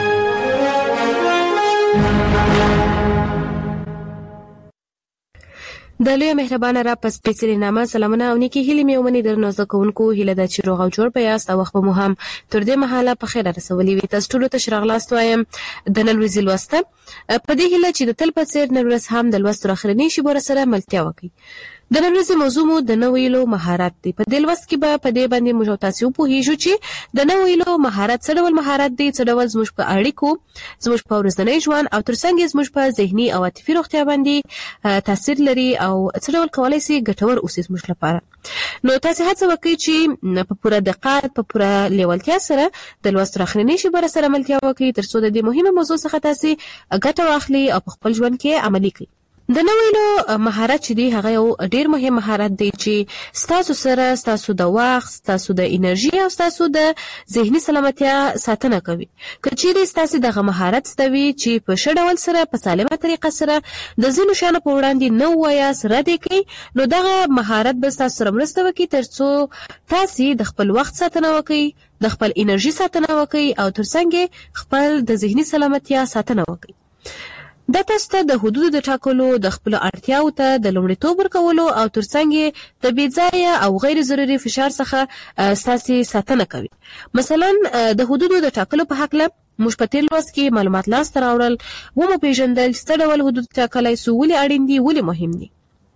د لوی مهربانه را پس سپیڅلې نامه سلامونه او نیکی هیلې مې ومني درنو زده کوونکو. هیله ده چې روغ او جوړ په یاست او وخت مو هم تر دې مهاله په خیر رسولي وي. تاسو ټولو ته ښه راغلاست وایم د نن ورځې لوسته په دې هیله چې د تل په څېر نن ورځ هم د لوست اخرنۍ شیبو سره ملتیا وکړي. د نن ورځې موضوع مو د نه ویلو مهارت دی. په دې لوست کې به په دې باندې موږ تاسو وپوهیږو چې د نه ویلو مهارت څه ډول مهارت دی، څه ډول زموږ په اړیکو، زموږ په ورځني ژوند او ترڅنګ زموږ په ذهني او عاطفي روغتیا باندې تاثیر لري او څه ډول کولای شي ګټور اوسي زموږ لپاره. نو تاسو هڅه وکړئ چې په پوره دقت، په پوره لیوالتیا سره د لوست اخرنۍ شیبو سره ملتیا وکړئ ترڅو د دې مهمه موضوع څخه تاسو ګټه واخلئ او په خپل ژوند کې عملي کړئ. د نویلو مهارت چې دی هغه یو ډیر مهم مهارت دی چې ستاسو سره ستاسو د وخت، ستاسو د انرژي او ستاسو د ذهني سلامتیا ساتنه کوي. که چیرې ستاسو دغه مهارت ستوي چې په ښه ډول سره په سالمه طریقه سره د ځینو شیانو په وړاندې نه وایاست، رد یې کوئ، نو دغه مهارت به ستاسو سره مرسته وکړي ترڅو تاسو د خپل وخت ساتنه وکړئ، د خپل انرژي ساتنه وکړئ او ترڅنګ خپل د ذهني سلامتیا ساتنه وکړئ. دا تاسو ته د حدودو د ټاکلو، د خپل اړتیاو ته د لومړیتوب ورکولو او ترڅنګ د بې ځایه او غیر ضروري فشار څخه ستاسو ساتنه کوي. مثلا د حدودو د ټاکلو په حق له موږ په تیر لوست کې معلومات لاسته راوړل، ومو پیژندل چې څه ډول حدود ټاکلای سو، ولې اړین دي، ولې مهم دي.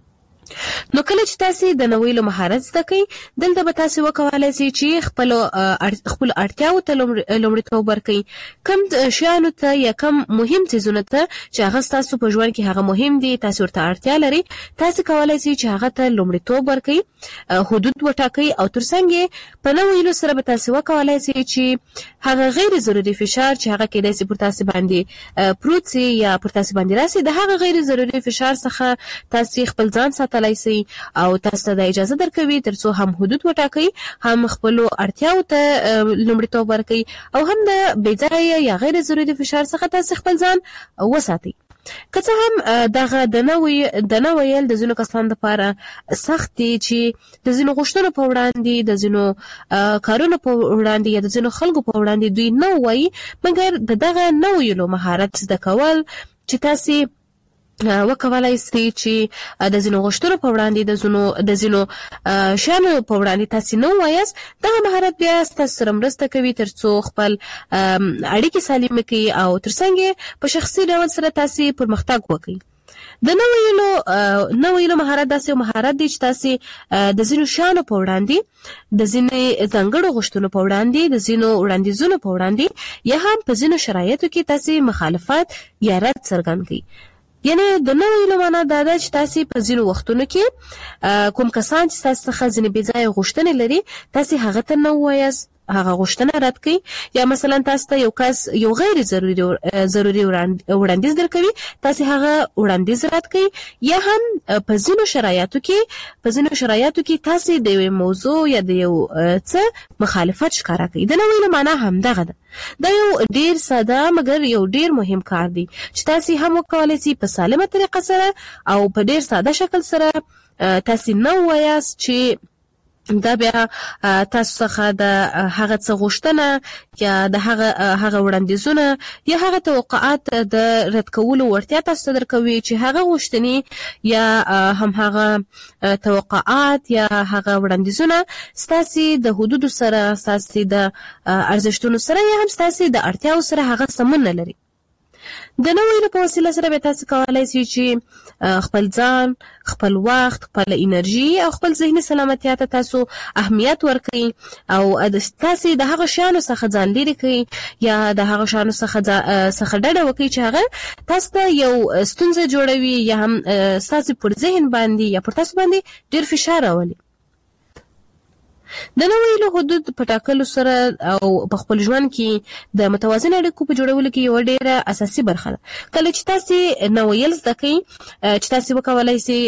نو کله چې تاسو د نویلو مهارت زده کړئ دلته به تاسو وکولای شئ چې خپل اړتیاو ته لومړیتوب ورکړئ، کوم شیانو ته یا کوم مهم څیزونه ته چې هغه تاسو په ژوند کې هغه مهم دي، تاسو ورته اړتیا لري، تاسو کولای شئ چې هغه ته لومړیتوب ورکړئ، حدود وټاکئ او ترڅنګ په نویلو سره به تاسو وکولای شئ چې هغه غیر ضروري فشار چې هغه کېدای شي پر تاسو باندې پروت سي یا پر تاسو باندې راسي، د هغه غیر ضروري فشار څخه تاسو خپل ځان ساتلای شئ او تاسو ته اجازه درکوي ترڅو هم حدود وټاکئ، هم خپل اړتیاو ته لومړیتوب ورکړئ او هم د بې ځایه یا غیر ضروري فشار څخه تاسو خپل ځان وساتئ. که څه هم دغه د نویل د ځینو کسانو لپاره سخت دي چې د ځینو غوښتنو په وړاندې، د ځینو کارونو په وړاندې یا د ځینو خلکو په وړاندې دوی نه وایي، مګر دغه نویلو مهارت زده کول چې تاسو وکولای شئ چې د ځینو غوښتنو په وړاندې د ځینو شیانو په وړاندې تاسو نه وایاست، دغه مهارت بیا تاسو سره مرسته کوي ترڅو خپل اړیکې سالمه کړئ او ترڅنګ په شخصي ډول سره تاسو پرمختګ وکړئ. د نویلو مهارت داسې مهارت دی چې تاسو د ځینو شیانو په وړاندې، د ځینې ځانګړو غوښتنو په وړاندې، د ځینو وړاندیزونو په وړاندې یا هم په ځینو شرایطو کې تاسو مخالفت یا رد څرګند کړئ. یعنی د نویلو معنا دا ده چې تاسو په ځینو وختونو کې کوم کسان چې تاسو څخه ځینې بې ځایه غوښتنې لري تاسو هغه ته نه وایاست، هغه غوښتنه رد کړئ، یا مثلا تاسو ته یو کس یو غیر ضروري وړاندیز درکوي تاسو هغه وړاندیز رد کړئ، یا هم په ځینو شرایطو کې تاسو د یو موضوع یا د یو څه مخالفت ښکاره کړئ. د نویلو معنا هم دغه ده. دا یو ډیر ساده مګر یو ډیر مهم کار دی چې تاسو هم وکولای شئ په سالمه طریقه سره او په ډیر ساده شکل سره تاسو نه وایاست چې دا بیا تاسو څخه د هغه څه غوښتنه یا د هغه وړاندیزونه یا هغه توقعات د رد کولو وړتیا تاسو درکوي چې هغه غوښتنې یا هم هغه توقعات یا هغه وړاندیزونه ستاسو د حدودو سره، ستاسو د ارزښتونو سره یا هم ستاسو د اړتیاو سره هغه سمون نه لري. د نویلو په وسیله سره به تاسو کولای شئ چې خپل ځان، خپل وخت، خپل انرژي او خپل ذهني سلامتیا ته تاسو اهمیت ورکړئ او تاسو د هغه شیانو څخه ځان لرې کړئ یا د هغه شیانو څخه ډډه وکړئ چې هغه تاسو ته یو ستونزه جوړوي یا هم تاسو پر ذهن باندې یا پر تاسو باندې ډیر فشار راولي. د نویلو حدود په ټاکلو سره او په خپل ژوند کې د متوازن اړیکو په جوړولو کې یو ډیره اساسي برخه ده. کله چې تاسو نویل زده کړئ، چې تاسو وکولای شئ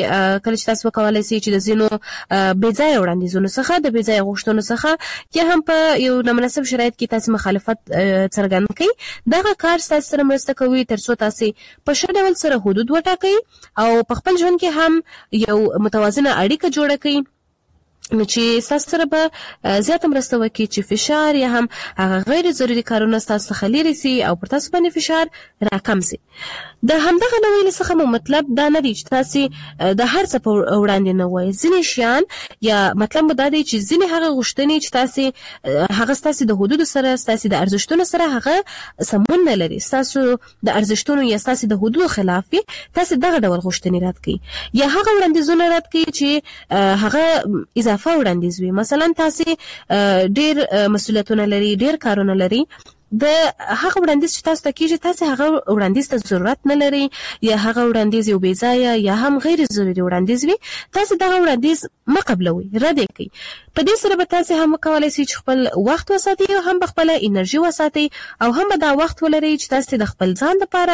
چې د ځینو بې ځایه وړاندیزونو څخه، د بې ځایه غوښتنو څخه یا هم په یو نامناسب شرایط کې تاسو مخالفت څرګند کړئ، دغه کار تاسو سره مرسته کوي ترڅو تاسو په ښه ډول سره حدود وټاکئ او په خپل ژوند کې هم یو متوازنه اړیکه جوړه کړئ چې تاسو سره به زیاته مرسته وکړي چې فشار یا هم هغه غیر ضروري کارونه تاسو څخه لري سي او پر تاسو باندې فشار راکم سي. د همدغه نویل څخه مو مطلب دا نه دی چې تاسو د هر څه په وړاندې نه وایي. ځینې شیان یا مطلب دا دی چې ځینې هغه غوښتنې چې تاسو هغه تاسو د حدودو سره، تاسو د ارزښتونو سره هغه سمون نه لري، تاسو د ارزښتونو یا تاسو د حدودو خلاف وي، تاسو دغه ډول غوښتنې رد کړئ یا هغه وړاندیزونه رد کړئ چې هغه اضافه وړاندیز وي. مثلا تاسو ډیر مسؤلیتونه لري، ډیر کارونه لري، د هغه وړاندیز چې تاسو ته کیږي تاسو هغه وړاندیز ته ضرورت نه لري یا هغه وړاندیز یو بې ځایه یا هم غیر ضروري وړاندیز وي، تاسو دغه وړاندیز مه قبلوئ، رد یې کړئ. په دې سره به تاسو هم وکولای شئ چې خپل وخت وساتئ او هم خپل انرژي وساتئ او هم دا وخت ولرئ چې تاسو د خپل ځان لپاره،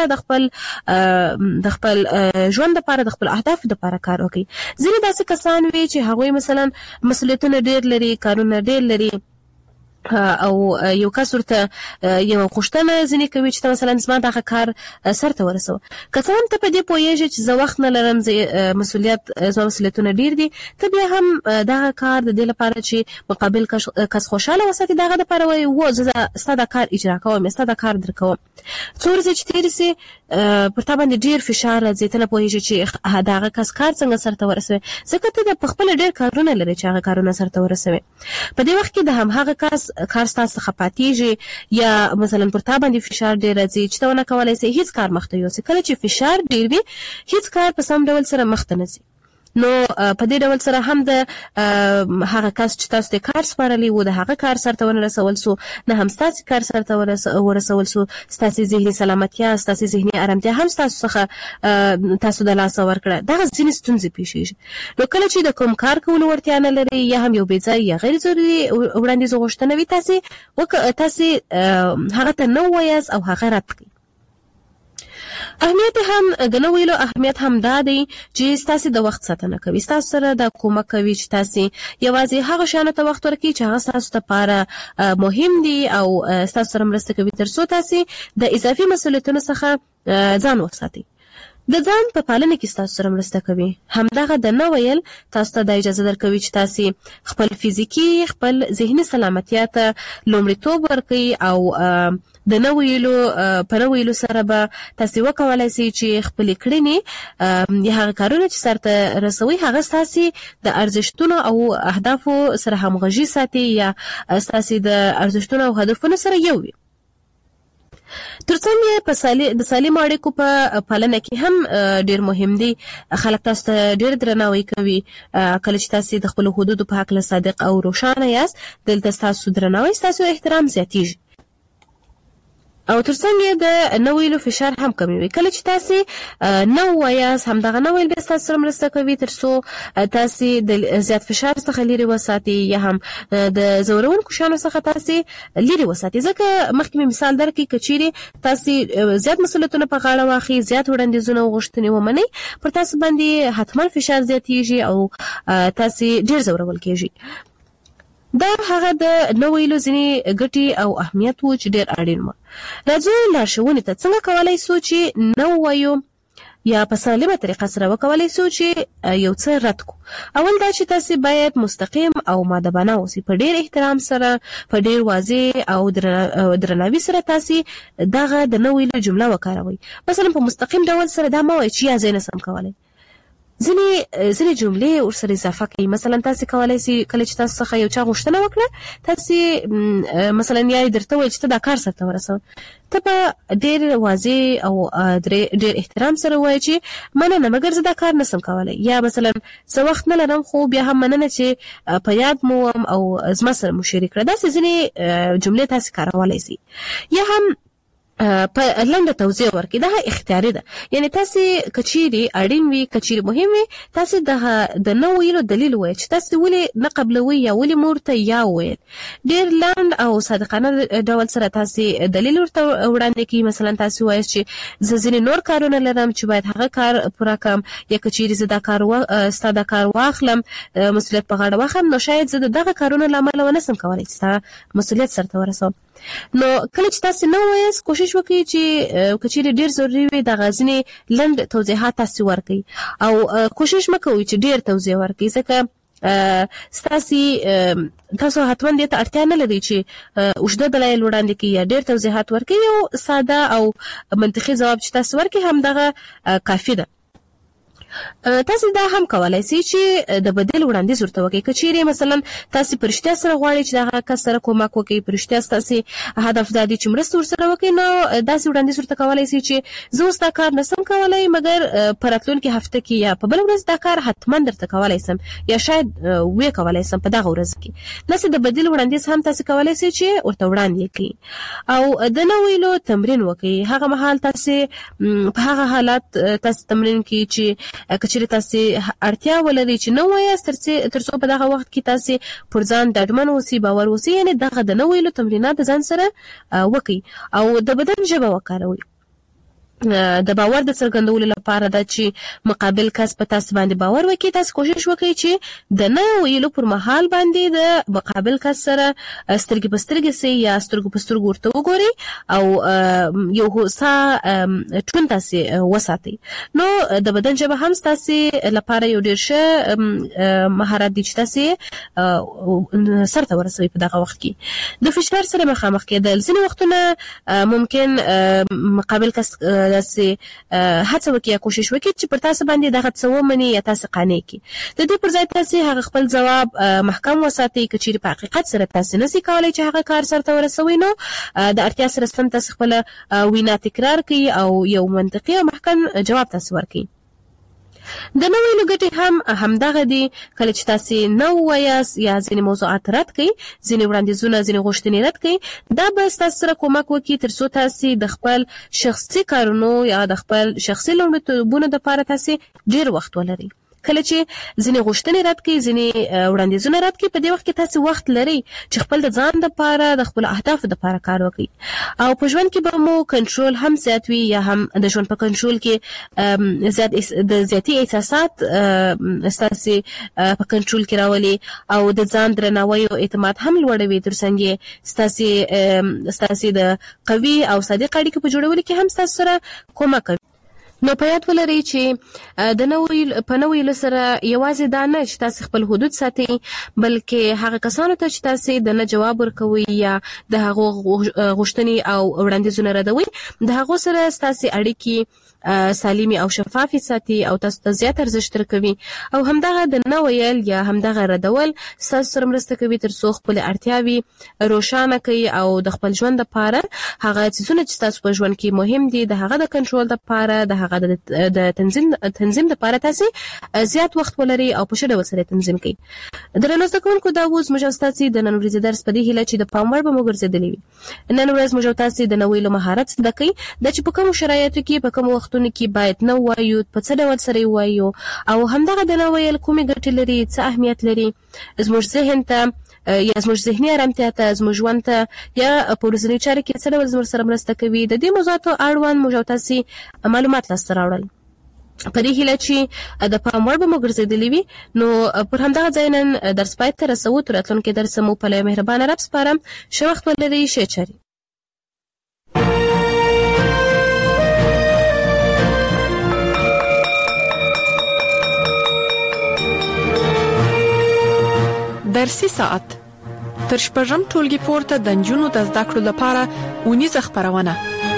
د خپل ژوند لپاره، د خپل اهدافو لپاره کار وکړئ. ځینې داسې کسان وي چې هغوی مثلا مسؤلیتونه ډیر لري، کارونه ډیر لري او یو کس ورته یو غوښتنه ځینې کوي چې مثلا زما دغه کار سرته ورسوه. که څه هم ته په دې پوهېږې چې زه وخت نه لرم، زما مسؤلیتونه ډیر دي، ته بیا هم دغه کار د دې لپاره چې مقابل کس خوشحاله وساتي دغه دپاره وایي و زه ستا دا کار اجرا کوم، ستا دا کار در کوم. څو ورځې چې تېرې سي پر تا باندې ډیر فشار راځي، ته نه پوهېږې چې دغه کس کار څنګه سرته ورسوي، ځکه ته د پخپله ډیر کارونه لري چې هغه کارونه سرته ورسوي. په دې وخت کې د همهغه کس کار ستاسو څخه پاتېږي یا مثلا پر تا باندې فشار ډیر راځي چې ته ونه کولی شې هیڅ کار مخته یوسې. کله چې فشار ډیر وي هیڅ کار په سم ډول سره مخته نه ځي. نو په دې ډول سره هم د هغه کس چې تاسو د کار سپارلی وو د هغه کار سرته ورسول سو، نه هم تاسو کار سرته ورسول سو، تاسو ذهني سلامتیا، تاسو ذهني آرامتیا هم تاسو څخه تاسو د لاس ورکړه. دا ځینې ستونزې پیښیږي. نو کله چې د کوم کار کولو وړتیا نه لري یا هم یو بې ځایه یا غیر ضروري وړاندیز غوښتنه وي، تاسو هغه ته نه وایاست او هغه رد کړئ. اهمیت هم د نو ویلو اهمیت هم دا دی چې تاسو د وخت ساتنه کوي، تاسو سره د کومک کوي چې تاسو یوازې هغه شانه ته وخت ورکړئ چې هغه تاسو لپاره مهم دي او تاسو سره مرسته کوي ترڅو تاسو د اضافي مسؤلیتونو څخه ځان وساتئ. د ځان په پالنه کې تاسو سره مرسته کوي. همدغه د نو ویل تاسو ته د اجازه درکوي چې تاسو خپل فزیکی خپل ذهني سلامتیا ته لومړیتوب ورکړئ او د نو ویلو په نو ویلو سره به تاسو وکولای شئ چې خپل کړنې یا هغه کارونه چې سرته رسوي هغه تاسو د ارزښتونو او اهدافو سره همغږي ساتي یا تاسو د ارزښتونو او هدفونو سره یو وي. ترڅنګ په د سالم اړیکو په پالنه کې هم ډیر مهم دي. خلک تاسو ته ډیر درناوی کوي. کله چې تاسو د خپل حدودو په حق له صادق او روښانه یاست، دلته تاسو درناوی، تاسو احترام زیاتیږي. او ترڅنګ د نو ویلو فشار هم کموي. کله چې تاسو نو وایاست، همدغه نو ویل به تاسو سره مرسته کوي ترڅو تاسو د زیات فشار څخه لري وساتئ یا هم د زورونکو شانو څخه تاسو لري وساتئ. ځکه مخکې مثال درکې کچيري تاسو زیات مسؤلیتونه په غاړه واخلئ، زیات وړاندیزونه وغوښتنې ومنئ، پر تاسو باندې حتما فشار زیاتیږي او تاسو ډیر زورول کېږي. دا هغه د نو ویلو ځینې ګټې او اهمیت وو چې ډېر اړین و. راځو لارښوونې ته. څنګه کولی سو چې نو وایو یا په سالمه طریقه سره وکولای سو چې یو څه رد کو؟ اول دا چې تاسو باید مستقیم او مؤدبانه اوسئ، په ډېر احترام سره، په ډېر واضح او درناوي سره تاسو دغه د نو ویلو جمله وکاروئ. مثلا په مستقیم ډول سره دا مه وایئ چې یا زه نه سم کولی. ځینې جملې ورسره اضافه کوي. مثلا تاسو کولی شئ کله چې تاسو څخه یو چا غوښتنه وکړه، تاسو مثلا یا درته وایي چې ته دا کار سرته ورسوه، ته به ډېر واضح او ډېر احترام سره وایي چې مننه مګر زه دا کار نسم کولی، یا مثلا زه وخت نه لرم خو بیا هم مننه چې په یاد مو وم او زما سره مو شریک کړه. داسې ځینې جملې تاسو کارولی شئ. یا هم په لنډه توضیح ورکړي. دا اختیاري ده، یعنی تاسو کچيري اړین وي، کچيري مهم وي، تاسو د نو ویلو دلیل وایي چې تاسو ولې نه قبلوي یا ولې مورته یا ویل. ډېر لاند او صادقانه ډول سره تاسو دلیل ورته وړاندې کړئ. مثلا تاسو وایي چې زه ځینې نور کارونه لرم چې باید هغه کار پوره کړم، یا کچيري زه دا کار ستاسو کار واخلم، مسؤلیت په غاړه واخلم، نو شاید زه دغه کارونه لامل ونسم کولی چې مسؤلیت سرته ورسوم. نو کله چې تاسو نو وایاست، کوشش وکړئ چې کچېرې ډېر ضروري وي د غازنې لنډ توضیحات تاسو ورکړئ، او کوشش مکوئ چې ډېر توضیح ورکړئ، ځکه تاسو حتما دې ته اړتیا نه لري چې اوږده دلایل وړاندې کړئ یا ډېر توضیحات ورکړئ. یو ساده او منطقي ځواب چې تاسو ورکړئ همدغه کافي ده. تاسو دا هم کولای شئ چې د بدیل وړاندیز ورته وکړئ. کچېرې مثلا تاسو پرشتیا سره غواړئ چې دغه کس سره کومک وکړئ، پرشتیا تاسو هدف دا دی چې مرسته ورسره وکړئ، نو داسې وړاندیز ورته کولای شئ چې زه اوس دا کار نسم کولی، مګر په راتلونکي هفته کې یا په بله ورځ دا کار حتما درته کولی سم، یا شاید ویې کولی سم په دغه ورځ کې. داسې د بدیل وړاندیز هم تاسو کولی شئ چې ورته وړاندې کړئ. او د نو ویلو تمرین وکړئ. هغه مهال تاسو په هغه حالت تاسو تمرین کړئ چې کچېرې تاسو اړتیا ولرئ چې نو وایاست، ترڅو په دغه وخت کې تاسو پر ځان ډاډمن اوسئ، باور اوسئ. یعنې دغه د نو ویلو تمرینات د ځان سره وکړئ او د بدن ژبه وکاروئ. د باور د څرګندولو لپاره دا چې مقابل کس په تاسو باندې باور وکړي، تاسو کوشش وکړئ چې د نه ویلو پر مهال باندې د مقابل کس سره سترګې په سترګې سي یا سترګو په سترګو ورته وګورئ او یو هوسا ټون تاسو وساتئ. نو د بدن ژبه هم تاسو لپاره یو ډېر ښه مهارت دی چې تاسو سرته ورسوي په دغه وخت کې. د فشار سره مخامخ کېدل ځینې وختونه ممکن مقابل کس داسې هڅه وکړي یا کوشش وکړي چې پر تاسو باندې دغه څه ومني یا تاسو قانع کړي. د دې پر ځای تاسو هغه خپل ځواب محکم وساتئ. که چیرې په حقیقت سره تاسو نشئ کولی چې هغه کار سرته ورسوئ، نو د اړتیا سره سم تاسو خپله وینا تکرار کړئ او یو منطقي او محکم جواب تاسو ورکړئ. د نوې لګټې همدغه دي کله چې تاسو نو وایاست یا ځینې موضوعات رد کړئ، ځینې وړاندیزونه، ځینې غوښتنې رد کړئ، دا به تاسو سره کومک وکړي ترڅو تاسو د خپل شخصي کارونو یا د خپل شخصي لومړیتوبونو لپاره تاسو ډیر وخت ولرئ. کله چې ځینې غوښتنې رد کړئ، ځینې وړاندیزونه رد کړئ، په دې وخت کې تاسو وخت لرئ چې خپل د ځان لپاره د خپل اهدافو لپاره کار وکړئ. او په ژوند کې به مو کنټرول هم زیات وي، یا هم د ژوند په کنټرول کې زیاتي احساسات تاسو په کنټرول کې راولي، او د ځان درناوی او اعتماد هم لوړوي، ترڅنګ تاسو د قوي او صادق اړیکو په جوړولو کې هم تاسو سره کومک کوي. نو په یاد ولرئ چې د نوې لسره یوازې دا نه چې تاسو خپل حدود ساتئ، بلکې هغه کسانو ته چې تاسو د نه جواب ورکوي یا د هغو غوښتنې او وړاندیزونه ردوي، د هغو سره تاسو اړیکې سالمي او شفافي ساتي او تاسو ته زیات ارزښت ورکوي. او همدغه د نه ویل یا همدغه ردول تاسو سره مرسته کوي ترڅو خپل اړتیاوې روښانه کړئ او د خپل ژوند لپاره هغه څه چې تاسو په ژوند کې مهم دي د هغه د کنټرول لپاره، د هغه د تنظیم لپاره تاسو زیات وخت ولري او په ښه ډول سره تنظیم کړئ. درنو زده کوونکو، دا اوس موږ تاسو د نن ورځې درس په دې هیله چې د پام وړ به مو ګرځېدلی وي. نن ورځ موږ تاسو د نوې مهارت زده کړئ، د چې په کوم شرایطو کې په کوم وختونو کې باید نو وایو، په څه ډول سره وایو، او همدغه د نو ویل کومې ګټې لري، څه اهمیت لري زموږ ذهن ته یا زموږ ذهني آرامتیا ته، زموږ ژوند ته، یا په ورځني چارو کې څه ډول زموږ سره مرسته کوي. د دې موضوعاتو اړوند موږ تاسو معلومات لاسته راوړل. په دې هیله چې د پام وړ به مو ګرځېدلی وي. نو پر همدغه ځای نن درس پای ته رسوو. تر راتلونکي درس مو په مهربانه رب سپارم. ښه وخت ولرئ، ښه چارې. درسي ساعت تر شپږم ټولګي پورته د نجونو د زده کړو لپاره اونیزه خپرونه.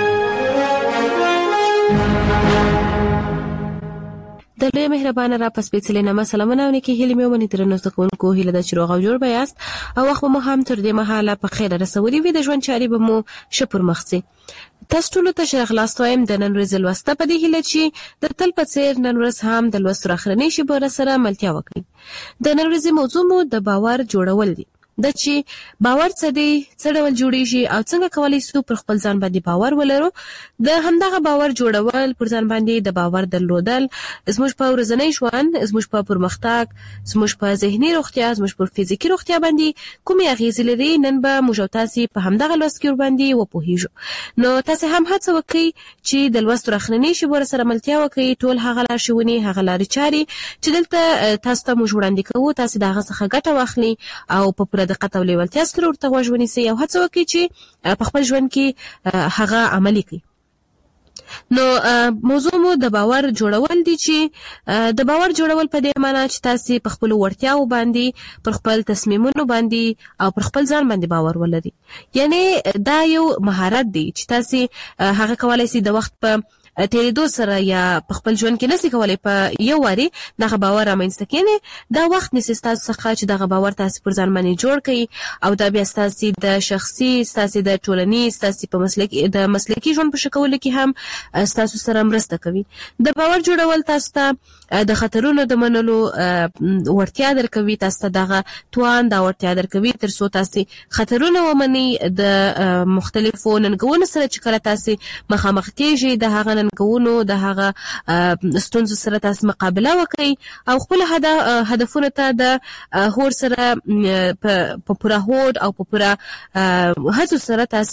د لوی مهربانه را پس سپېڅلې نامه سلامونه او نیکي هیلې مې ومني. درنو زده کوونکو، هیله ده چې روغ او جوړ به یاست او وخت به مو هم تر دې مهاله په خیر رسولي وي. د ژوند چارې به مو ښه پرمخ ځي. تاسو ټولو ته ښه راغلاست وایم د نن ورځې لوسته، په دې هیله چې د تل په څېر نن ورځ هم د لوستو اخرنۍ شیبو سره ملتیا وکړئ. د نن ورځې موضوع مو د باور جوړول دي. د چې باور څه دی، څه ډول جوړیږي او څنګه کولی شو پر خپل ځان باندې باور ولرو. د همدغه باور جوړول، پر ځان باندې د باور درلودل زموږ په ورځنی ژوند، زموږ په پرمختګ، زموږ په ذهني روغتیا، زموږ په فزیکي روغتیا باندې کومې اغیزې لري، نن به موږ تاسو په همدغه لوست کې باندې وپوهیږو. نو تاسو هم هڅه وکړئ چې د لوست راخننې شی سره ملتیا وکړئ. ټول هغه لارښوونې، هغه لارې چارې چې دلته تاسو ته موږ وړاندې کوو، تاسو د هغه څخه ګټه واخلئ او په پوره دقت او لیوالتیا سره ورته غوږ ونیسئ او هڅه وکړئ چې په خپل ژوند کې هغه عملي کړئ. نو موضوع مو د باور جوړول دي، چې د باور جوړول په دې معنی چې تاسو په خپل وړتیاو باندې، پر خپل تصمیمونو باندې او پر خپل ځان باندې باور ولرئ. یعنی دا یو مهارت دی چې تاسو هغه کولای شئ د وخت په تیریدو سره یا په خپل ژوند کې نسی کولای په یو واری دغه باور رامنځته کړئ. دا وخت نسی تاسو څخه چې دغه باور تاسو پر ځان باندې جوړ کړئ او دا بیا تاسو د شخصي، تاسو د ټولنیز، تاسو په مسلکي ژوند په شکل کې هم تاسو سره مرسته کوي. د باور جوړول تاسو ته د خطرونو د منلو ورتیا درکوي، تاسو ته دغه توان دا ورتیا درکوي ترڅو تاسو خطرونه ومنئ. د مختلفو ننګونو سره چې کله تاسو مخامخ کیږئ، د هغه ننګونو، د هغه ستونزو سره تاسو مقابله وکړئ او خپل هدفونو ته د هوډ سره په پوره هوډ او په پوره هڅو سره تاسو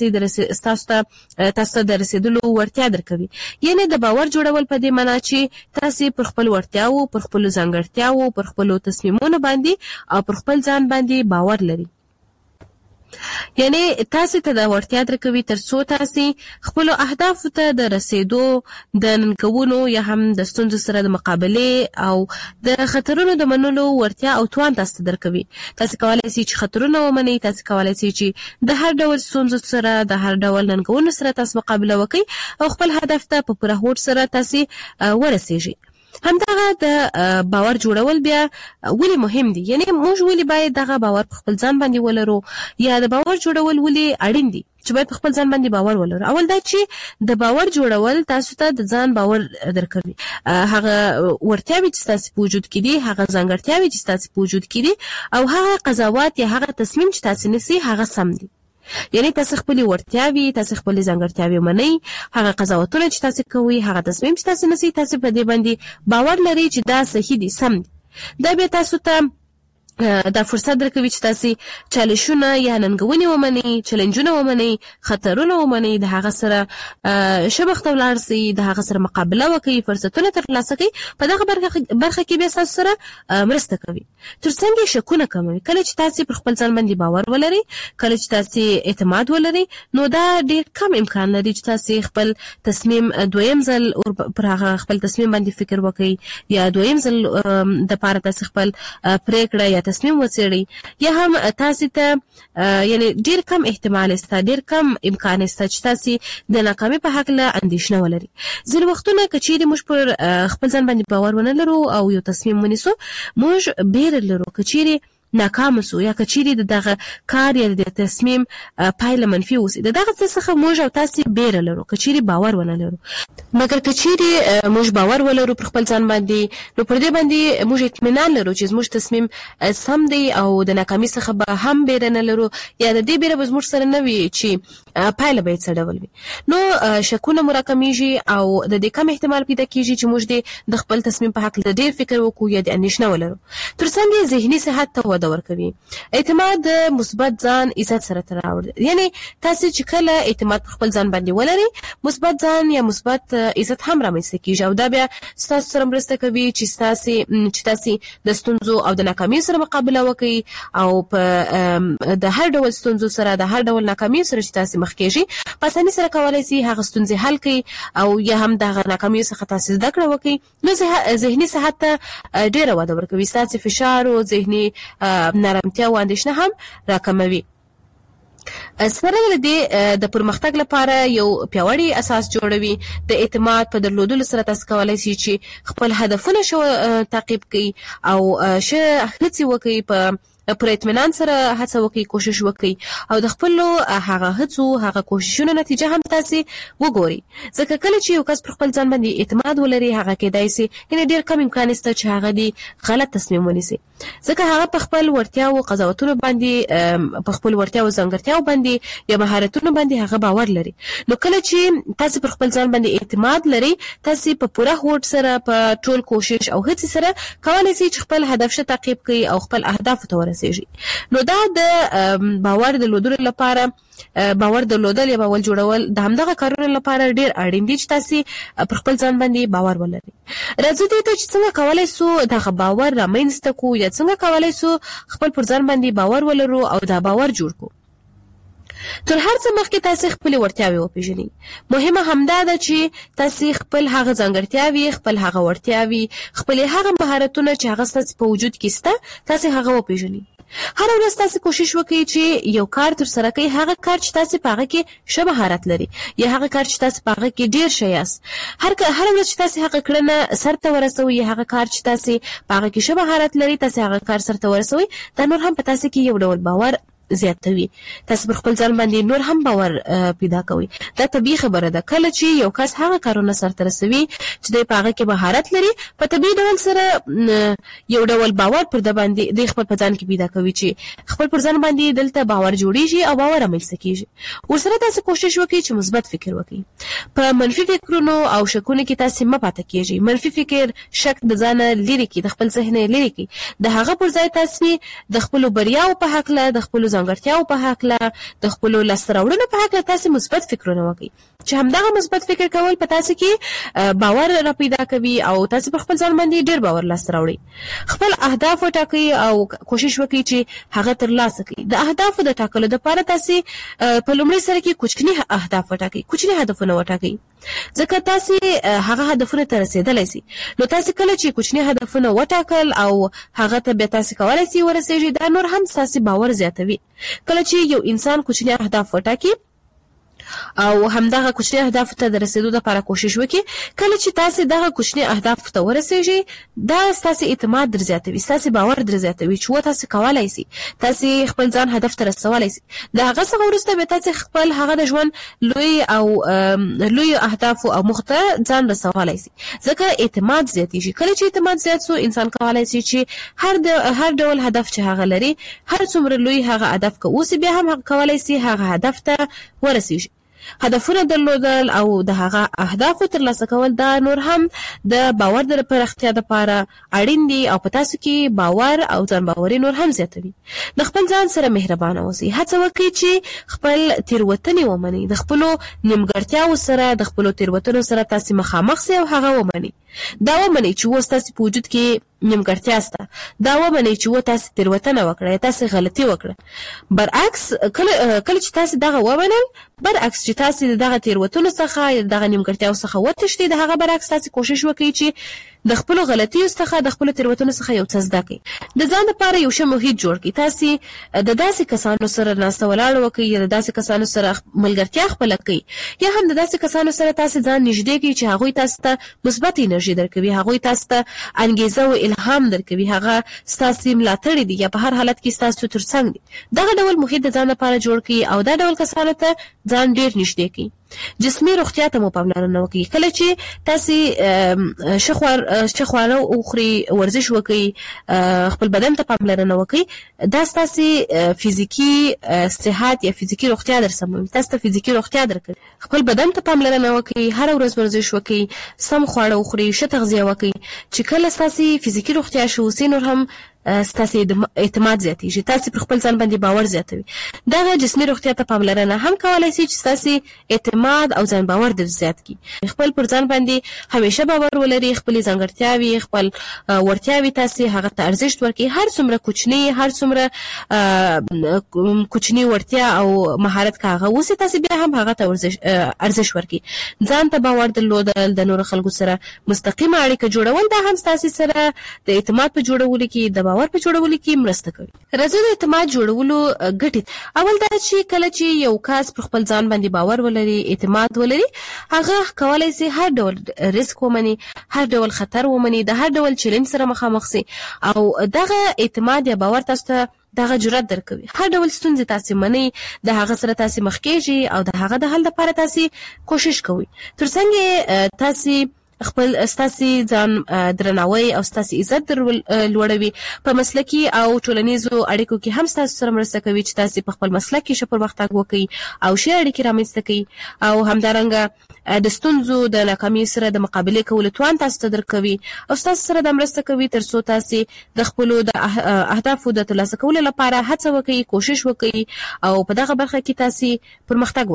ته د رسیدلو ورتیا درکوي. یعنی د باور جوړول په دې معنی چې تاسو پر خپل ورتیاو، پر خپل ځانګړتیاو، پر خپل تصمیمونو باندې او پر خپل ځان باندې باور لري. یعنی تاسو ته د ورتیا درکوي ترڅو تاسو خپل اهداف ته د رسیدو، د ننګونو یا هم د ستونزو سره د مقابله او د خطرونو د منلو ورتیا او توان تاسو درکوي. تاسو کولای شئ چې خطرونه ومنئ، تاسو کولای شئ چې د هر ډول ستونزو سره، د هر ډول ننګونو سره تاسو مقابله وکړئ او خپل هدف ته په پوره هوډ سره تاسو ورسیږئ. همدغه د باور جوړول بیا ولې مهم دي، یعنی موږ ولې باید دغه باور په خپل ځان باندې ولرو، یا د باور جوړول ولې اړین دي چې باید په خپل ځان باندې باور ولرو. اول دا چې د باور جوړول تاسو ته د ځان باور درکوي، هغه ورتیاوي چې تاسو په وجود کې دي، هغه ځانګړتیاوي چې تاسو په وجود کې دي، او هغه قضاوت یا هغه تصمیم چې تاسو نیسئ هغه سم دي. یعنی تاسو خپل ورتیاوي، تاسو خپل ځانګړتیاوي منئ، هغه قضاوتونه چې تاسو کوئ، هغه تصمیم چې تاسو نیسئ، تاسو په دې باندې باور لرئ چې دا صحیح دي، سم دي. دا به تاسو ته دا فرصت درکوي چې تاسو چالشونه یا ننګونې ومنئ، چلنجونه ومنئ، خطرونه ومنئ، د هغه سره شبخته ولاړ سئ، د هغه سره مقابله وکړئ، فرصتونه ترلاسه کړئ. په دغه برخه کې بیا تاسو سره مرسته کوي. ترڅنګ شکونه کموي. کله چې تاسو پر خپل ځان باندې باور ولرئ، کله چې تاسو اعتماد ولرئ، نو دا ډېر کم امکان لري چې تاسو خپل تصمیم دویم ځل پر هغه خپل تصمیم باندې فکر وکړئ، یا دویم ځل د پاره تاسو خپل پریکړه یا تصمیم وڅېړئ، یا هم تاسو ته یعنی ډېر کم احتمال استه، ډېر کم امکان استه چې تاسو د ناکامۍ په هکله اندېښنه ولرئ. ځینې وختونه که چیرې موږ پر خپل ځان باندې باور ونه لرو او یو تصمیم ونیسو، موږ بیره لرو که چیرې ناکام سو، یا که چیرې دغه کار یا د تصمیم پایله منفي اوسي، دغه څه څخه موږ او تاسو بیره لرو که چیرې باور ونه لرو. مګر که چیرې موږ باور ولرو پر خپل ځان باندې، نو پر دې باندې موږ اطمینان لرو چې زموږ تصمیم سم دی، او د ناکامۍ څخه به هم بیره نه لرو، یا د دې بیره به زموږ سره نه وي چې پایله به یې څه ډول وي. نو شکونه مو راکمیږي، او د دې کم احتمال پیدا کیږي چې موږ د خپل تصمیم په هکله ډېر فکر وکړو یا د اندېښنه ولرو. ترڅنګ ذهني صحت ته وده ورکوي. اعتماد د مثبت ځان عزت سره تړاو، یعنی تاسو چې کله اعتماد په خپل ځان باندې ولرئ، مثبت ځان یا مثبت عزت هم رامنځته کیږي، او دا بیا تاسو سره مرسته کوي چې تاسو د ستونزو او د ناکامۍ سره مقابله وکړئ، او په د هر ډول ستونزو سره، د هر ډول ناکامۍ سره چې تاسو مخ کېږئ، په اسانۍ سره کولای شئ هغه ستونزې حل کړئ، او یا هم د ناکامۍ څخه تاسو زده کړه وکړئ. نو ذهني صحت ته ډېره وده ورکوي، تاسو فشار او ذهني نرمتیا او اندېښنه هم راکموي. سره له دې د پرمختګ لپاره یو پیاوړی اساس جوړوي. د اعتماد په درلودلو سره تاسو کولای شئ چې خپل هدفونه تعقیب کړئ، او هڅې وکړئ، پر اطمینان سره هڅه وکړئ، کوشش وکړئ، او د خپل هغه هڅو هغه کوششونو نتیجه هم تاسو وګورئ. ځکه کله چې یو کس پر خپل ځان باندې اعتماد ولري، هغه کېدای شي یعنی ډېر کم امکان شته چې هغه دی غلط تصمیم ونیسي، ځکه هغه په خپل ورتیا او قضاوتونو باندې، په خپل ورتیا او ځانګړتیاو باندې یا مهارتونو باندې هغه باور لري. نو کله چې تاسو پر خپل ځان باندې اعتماد لري، تاسو په پوره هوډ سره، په ټول کوشش او هڅې سره کولای شئ چې خپل هدف تعقیب کړئ او خپل اهداف ته ورسیږئ. نو دا د باور درلودلو لپاره، باور درلودل یا باور جوړول د همدغه کارونو لپاره ډېر اړین دي چې تاسو پر خپل ځان باندې باور ولرئ. راځو دې ته چې څنګه کولای شو دغه باور رامنځته کړو، یا څنګه کولای شو خپل پر ځان باندې باور ولرو او دا باور جوړ کړو. تر هر څه مخکې تاسو خپل ورتیاوي وپیژنئ. مهمه همدا ده چې تاسو خپل هغه ځانګړتیاوي، خپل هغه ورتیاوي، خپل هغه مهارتونه چې هغه ستاسو په وجود کې شته، تاسو هغه وپیژنئ. هر ورځ تاسو کوشش وکړئ چې یو کار تر سره کړئ، هغه کار چې تاسو په هغه کې ښه مهارت لري، یا هغه کار چې تاسو په هغه کې ډېر ښه یاست. هر ورځ چې تاسو هغه کړنه سرته ورسوئ، هغه کار چې تاسو په هغه کې ښه مهارت لري، تاسو هغه کار سرته ورسوئ، دا نور هم په تاسو کې یو ډول باور زیاتوي. تاسو پر خپل ځان باندې نور هم باور پیدا کوئ. دا طبیعي خبره ده. کله چې یو کس هغه کارونه سرته رسوي چې د هغه کې مهارت لري، په طبیعي ډول سره یو ډول باور پر د باندې د خپل ځان کې پیدا کوي، چې خپل پر ځان باندې دلته باور جوړیږي او باور رامنځته کیږي. ورسره تاسو کوشش وکړئ چې مثبت فکر وکړئ. په منفي فکرونو او شکونو کې تاسو مه پاتې کیږئ. منفي فکر، شک د ځان لري کې، د خپل ذهن لري کې، د هغه پر ځای تاسو د خپل بریاو په هکله، د خپل ځانګړتیاو په هکله، د خپل لاسته راوړنو په هکله تاسو مثبت فکرونه وکړئ، چې همدغه مثبت فکر کول په تاسو کې باور را پیدا کوي، او تاسو په خپل ځان باندې ډیر باور لاسته راوړئ. خپل اهداف وټاکئ او کوشش وکړئ چې هغه ترلاسه کړئ. د اهدافو د ټاکلو لپاره تاسو په لومړي سره کې کوچني اهداف وټاکئ، کوچني هدفونه وټاکئ، ځکه تاسو هغه هدفونه ته رسیدلای شئ. نو تاسو کله چې کوچني هدفونه وټاکل او هغه ته به تاسو کولای شئ ورسیږئ، دا نور هم تاسو باور زیاتوي. کله چې یو انسان کوچني اهداف وټاکي، او همدغه کوچني اهداف ته د رسیدو لپاره کوشش وکړي. کله چې تاسو دغه کوچني اهداف ته ورسیږئ دا تاسو اعتماد در زیاتوي، تاسو باور در زیاتوي چې تاسو کولای شئ، تاسو خپل ځان هدف ته رسولای شئ. دا هغه څه ورسته به تاسو خپل هغه د ژوند لوی اهداف او مخته ځان رسولای شئ. ځکه اعتماد زیاتېږي. کله چې اعتماد زیات شو انسان کولای شي چې هر ډول هدف چې هغه لري، هر څومره لوی هغه هدف که اوس بیا هم کولای شي هغه هدف ته ورسیږي. هدفونه درلودل او د هغه اهدافو ترلاسه کول دا نور هم د باور د پراختیا لپاره اړین دي او په تاسو کې باور او ځان باوري نور هم زیاتوي. د خپل ځان سره مهربانه اوسئ. هڅه وکړئ چې خپل تیروتنې ومنئ. د خپلو نیمګړتیاوو سره د خپلو تیروتنو سره تاسو مخامخ سئ او هغه ومنئ. دا ومنئ چې اوس تاسو په وجود کې نیمګړتیا سته. دا ومنئ چې تاسو تیروتنه وکړه، تاسو غلطي وکړه. برعکس کله چې تاسو دغه ومنل، برعکس چې تاسو دغه تیروتنو څخه دغه نیمګړتیاو څخه وتښتئ، د هغه برعکس تاسو کوشش وکړئ چې د خپل غلطیو څخه د خپل تیروتنو څخه یو څه زده کړئ. د ځان لپاره یو ښه محیط جوړ کړئ. تاسو د داسې کسانو سره ناسته ولاړه وکړئ یا د داسې کسانو سره ملګرتیا خپله کړئ یا هم د داسې کسانو سره تاسو ځان نږدې کړئ چې هغوی تاسو ته مثبت انرژي درکوي، هغوی تاسو ته انګیزه او الهام درکوي، هغه ستاسو ملاتړي دي یا په هر حالت کې ستاسو ترڅنګ دي. دغه ډول محیط د ځان لپاره جوړ کړئ او دا ډول کسانو ته ځان ډیر نږدې کړئ. جسمي روغتیا ته مو پاملرنه وکړئ. کله چې تاسو ښه خواړه وخورئ، ورزش وکړئ، خپل بدن ته پاملرنه وکړئ، دا ستاسو فزیکي صحت یا فزیکي روغتیا درسموي، تاسو ته فزیکي روغتیا درکوي. خپل بدن ته پاملرنه وکړئ، هر ورځ ورزش وکړئ، سم خواړه وخورئ، ښه تغذیه وکړئ چې کله ستاسو فزیکي روغتیا ښه وسي نور هم ستاسو اعتماد زیاتېږي، تاسو پر خپل ځان باندې باور زیاتوي. دغه جسمي روغتیا ته پاملرنه هم کولای شي چې ستاسو اعتماد او ځان باور در زیات کړي. خپل پر ځان باندې همیشه باور ولرئ، خپل ځانګړتیاوې، خپل وړتیاوې تاسو هغه ته ارزښت ورکړئ. هر څومره کوچنی، هر څومره کوچنی وړتیا او مهارت کاغه اوس تاسو بیا هم هغه ته ارزښت ورکړئ. ځان ته باور درلودل، د نور خلکو سره مستقیمه اړیکه جوړول دا هم تاسو سره د اعتماد په جوړولو کې د باور په جوړولو کې مرسته کوي. راځو د اعتماد جوړولو ګټې. اول دا چې کله چې یو کس پر خپل ځان باندې باور ولري، اعتماد ولري، هغه کولای شي هر ډول ریسک ومني، هر ډول خطر ومني، د هر ډول چیلنج سره مخامخ شي او دغه اعتماد یا باور تاسو ته دغه جرأت درکوي. هر ډول ستونزې تاسو منئ، د هغه سره تاسو مخ کېږئ او د هغه د حل لپاره تاسو کوشش کوئ. ترڅنګ تاسو خپل ستاسو ځان درناوی او ستاسو عزت لوړوي. په مسلکي او ټولنیزو اړیکو کې هم ستاسو سره مرسته کوي چې تاسو په خپل مسلک کې ښه پرمختګ وکړئ او ښه اړیکې رامنځته کړئ او همدارنګه د ستونزو د ناکامۍ سره د مقابله کولو توان تاسو ته درکوي او تاسو سره د مرسته کوي ترڅو تاسو د خپل د اهدافو د ترلاسه کولو لپاره هڅه وکړئ، کوشش وکړئ او په دغه برخه کې تاسو پرمختګ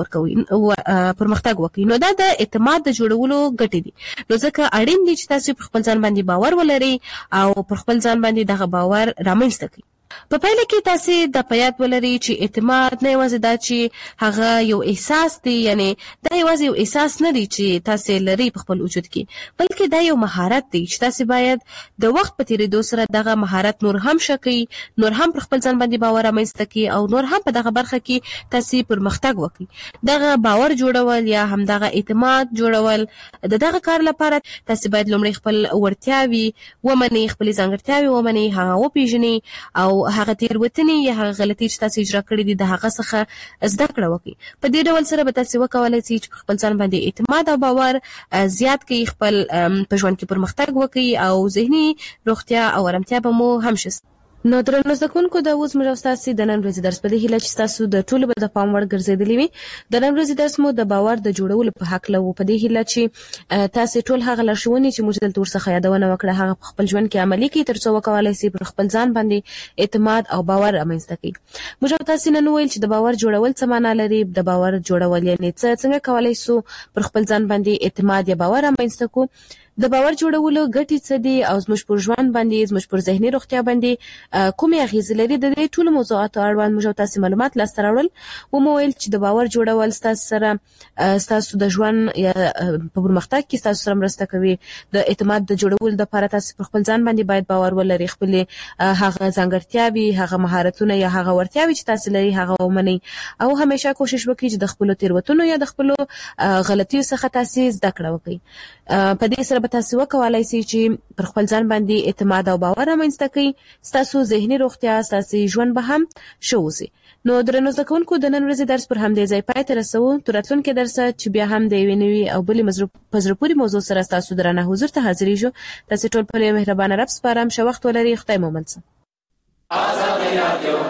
وکړئ. نو دا د اعتماد د جوړولو ګټې دي. نو ځکه اړین دي چې تاسو پر خپل ځان باندې باور ولرئ او پر خپل ځان باندې دغه باور رامنځته کړئ. په پایله کې تاسو د پیات ولري چې اعتماد نه یوازې دا چې هغه یو احساس دی، یعنی دا یوازې یو احساس نه دی چې تاسو لري په خپل وجود کې، بلکې دا یو مهارت دی چې تاسو باید د وخت په تیریدو سره دغه مهارت نور هم شکي، نور هم پر خپل ځان باندې باور رامنځته کړئ او نور هم په دغه برخه کې تاسو پرمختګ وکړئ. دغه باور جوړول یا هم دغه اعتماد جوړول دغه کار لپاره تاسو باید لومړی خپل وړتیاوې ومنئ، خپل ځانګړتیاوې ومنئ، هغه وپیژنئ او هغه تیروتنې یا هغه غلطۍ چې تاسو اجرا کړې دي د هغه څخه زده کړه وکړئ. په دې ډول سره به تاسو وکولای شئ چې خپل ځان باندې اعتماد او باور زیات کړئ، خپل په ژوند کې پرمختګ وکړئ او ذهني روغتیا او آرامتیا به مو هم شي. نو درنو زده کوونکو دا اوس موږ تاسو د نن ورځې درس په دې هیله چې تاسو د ټولو به د پام وړ ګرځېدلی وي. د نن ورځې درس مو د باور د جوړولو په حق له په دې هیله چې تاسو ټول هغه لارښوونې چې موږ دلته ورڅخه یادونه وکړه هغه په خپل ژوند کې عملي کړئ ترڅو وکولای شئ پر خپل ځان باندې اعتماد او باور رامنځته کړئ. موږ تاسو نن ویل چې د باور جوړول څه معنی لري، د باور جوړول یعنی څنګه کولای شو پر خپل ځان باندې اعتماد یا باور رامنځته کړو. د باور جوړولو ګټې څه دي او زموږ پر ژوند باندې زموږ پر ذهني روغتیا باندې کومې اغیزې لري. د دې ټولو موضوعاتو اړوند موږ تاسو معلومات لاسته راوړل. ومویل چې د باور جوړول تاسو د ژوند یا په پرمختګ کې تاسو سره مرسته کوي. د اعتماد د جوړولو لپاره تاسو په خپل ځان باندې باید باور ولرئ، خپل هغه ځانګړتیاوي، هغه مهارتونه یا هغه ورتیاوي چې تاسو لري هغه ومنئ او همیشه کوشش وکړئ چې د خپل تیروتنو یا د خپل غلطیو څخه تاسو زده کړه وکړئ. په دې سره به تاسو وکولای شئ چې پر خپل ځان باندې اعتماد او باور رامنځته کړئ. تاسو ذهني روغتیا، تاسو ژوند به هم ښه وي. نو درنو زده کوونکو، د نن ورځې درس پر همدې ځای پای ته رسوو. تر راتلونکي درسه چې بیا هم د یوې نوې او بلې په زړه پورې موضوع سره تاسو درنه حضور ته حاضرېږو. تاسو ټول په مهربانه رب سپارم. ښه وخت ولرئ. خدای مو مل شه.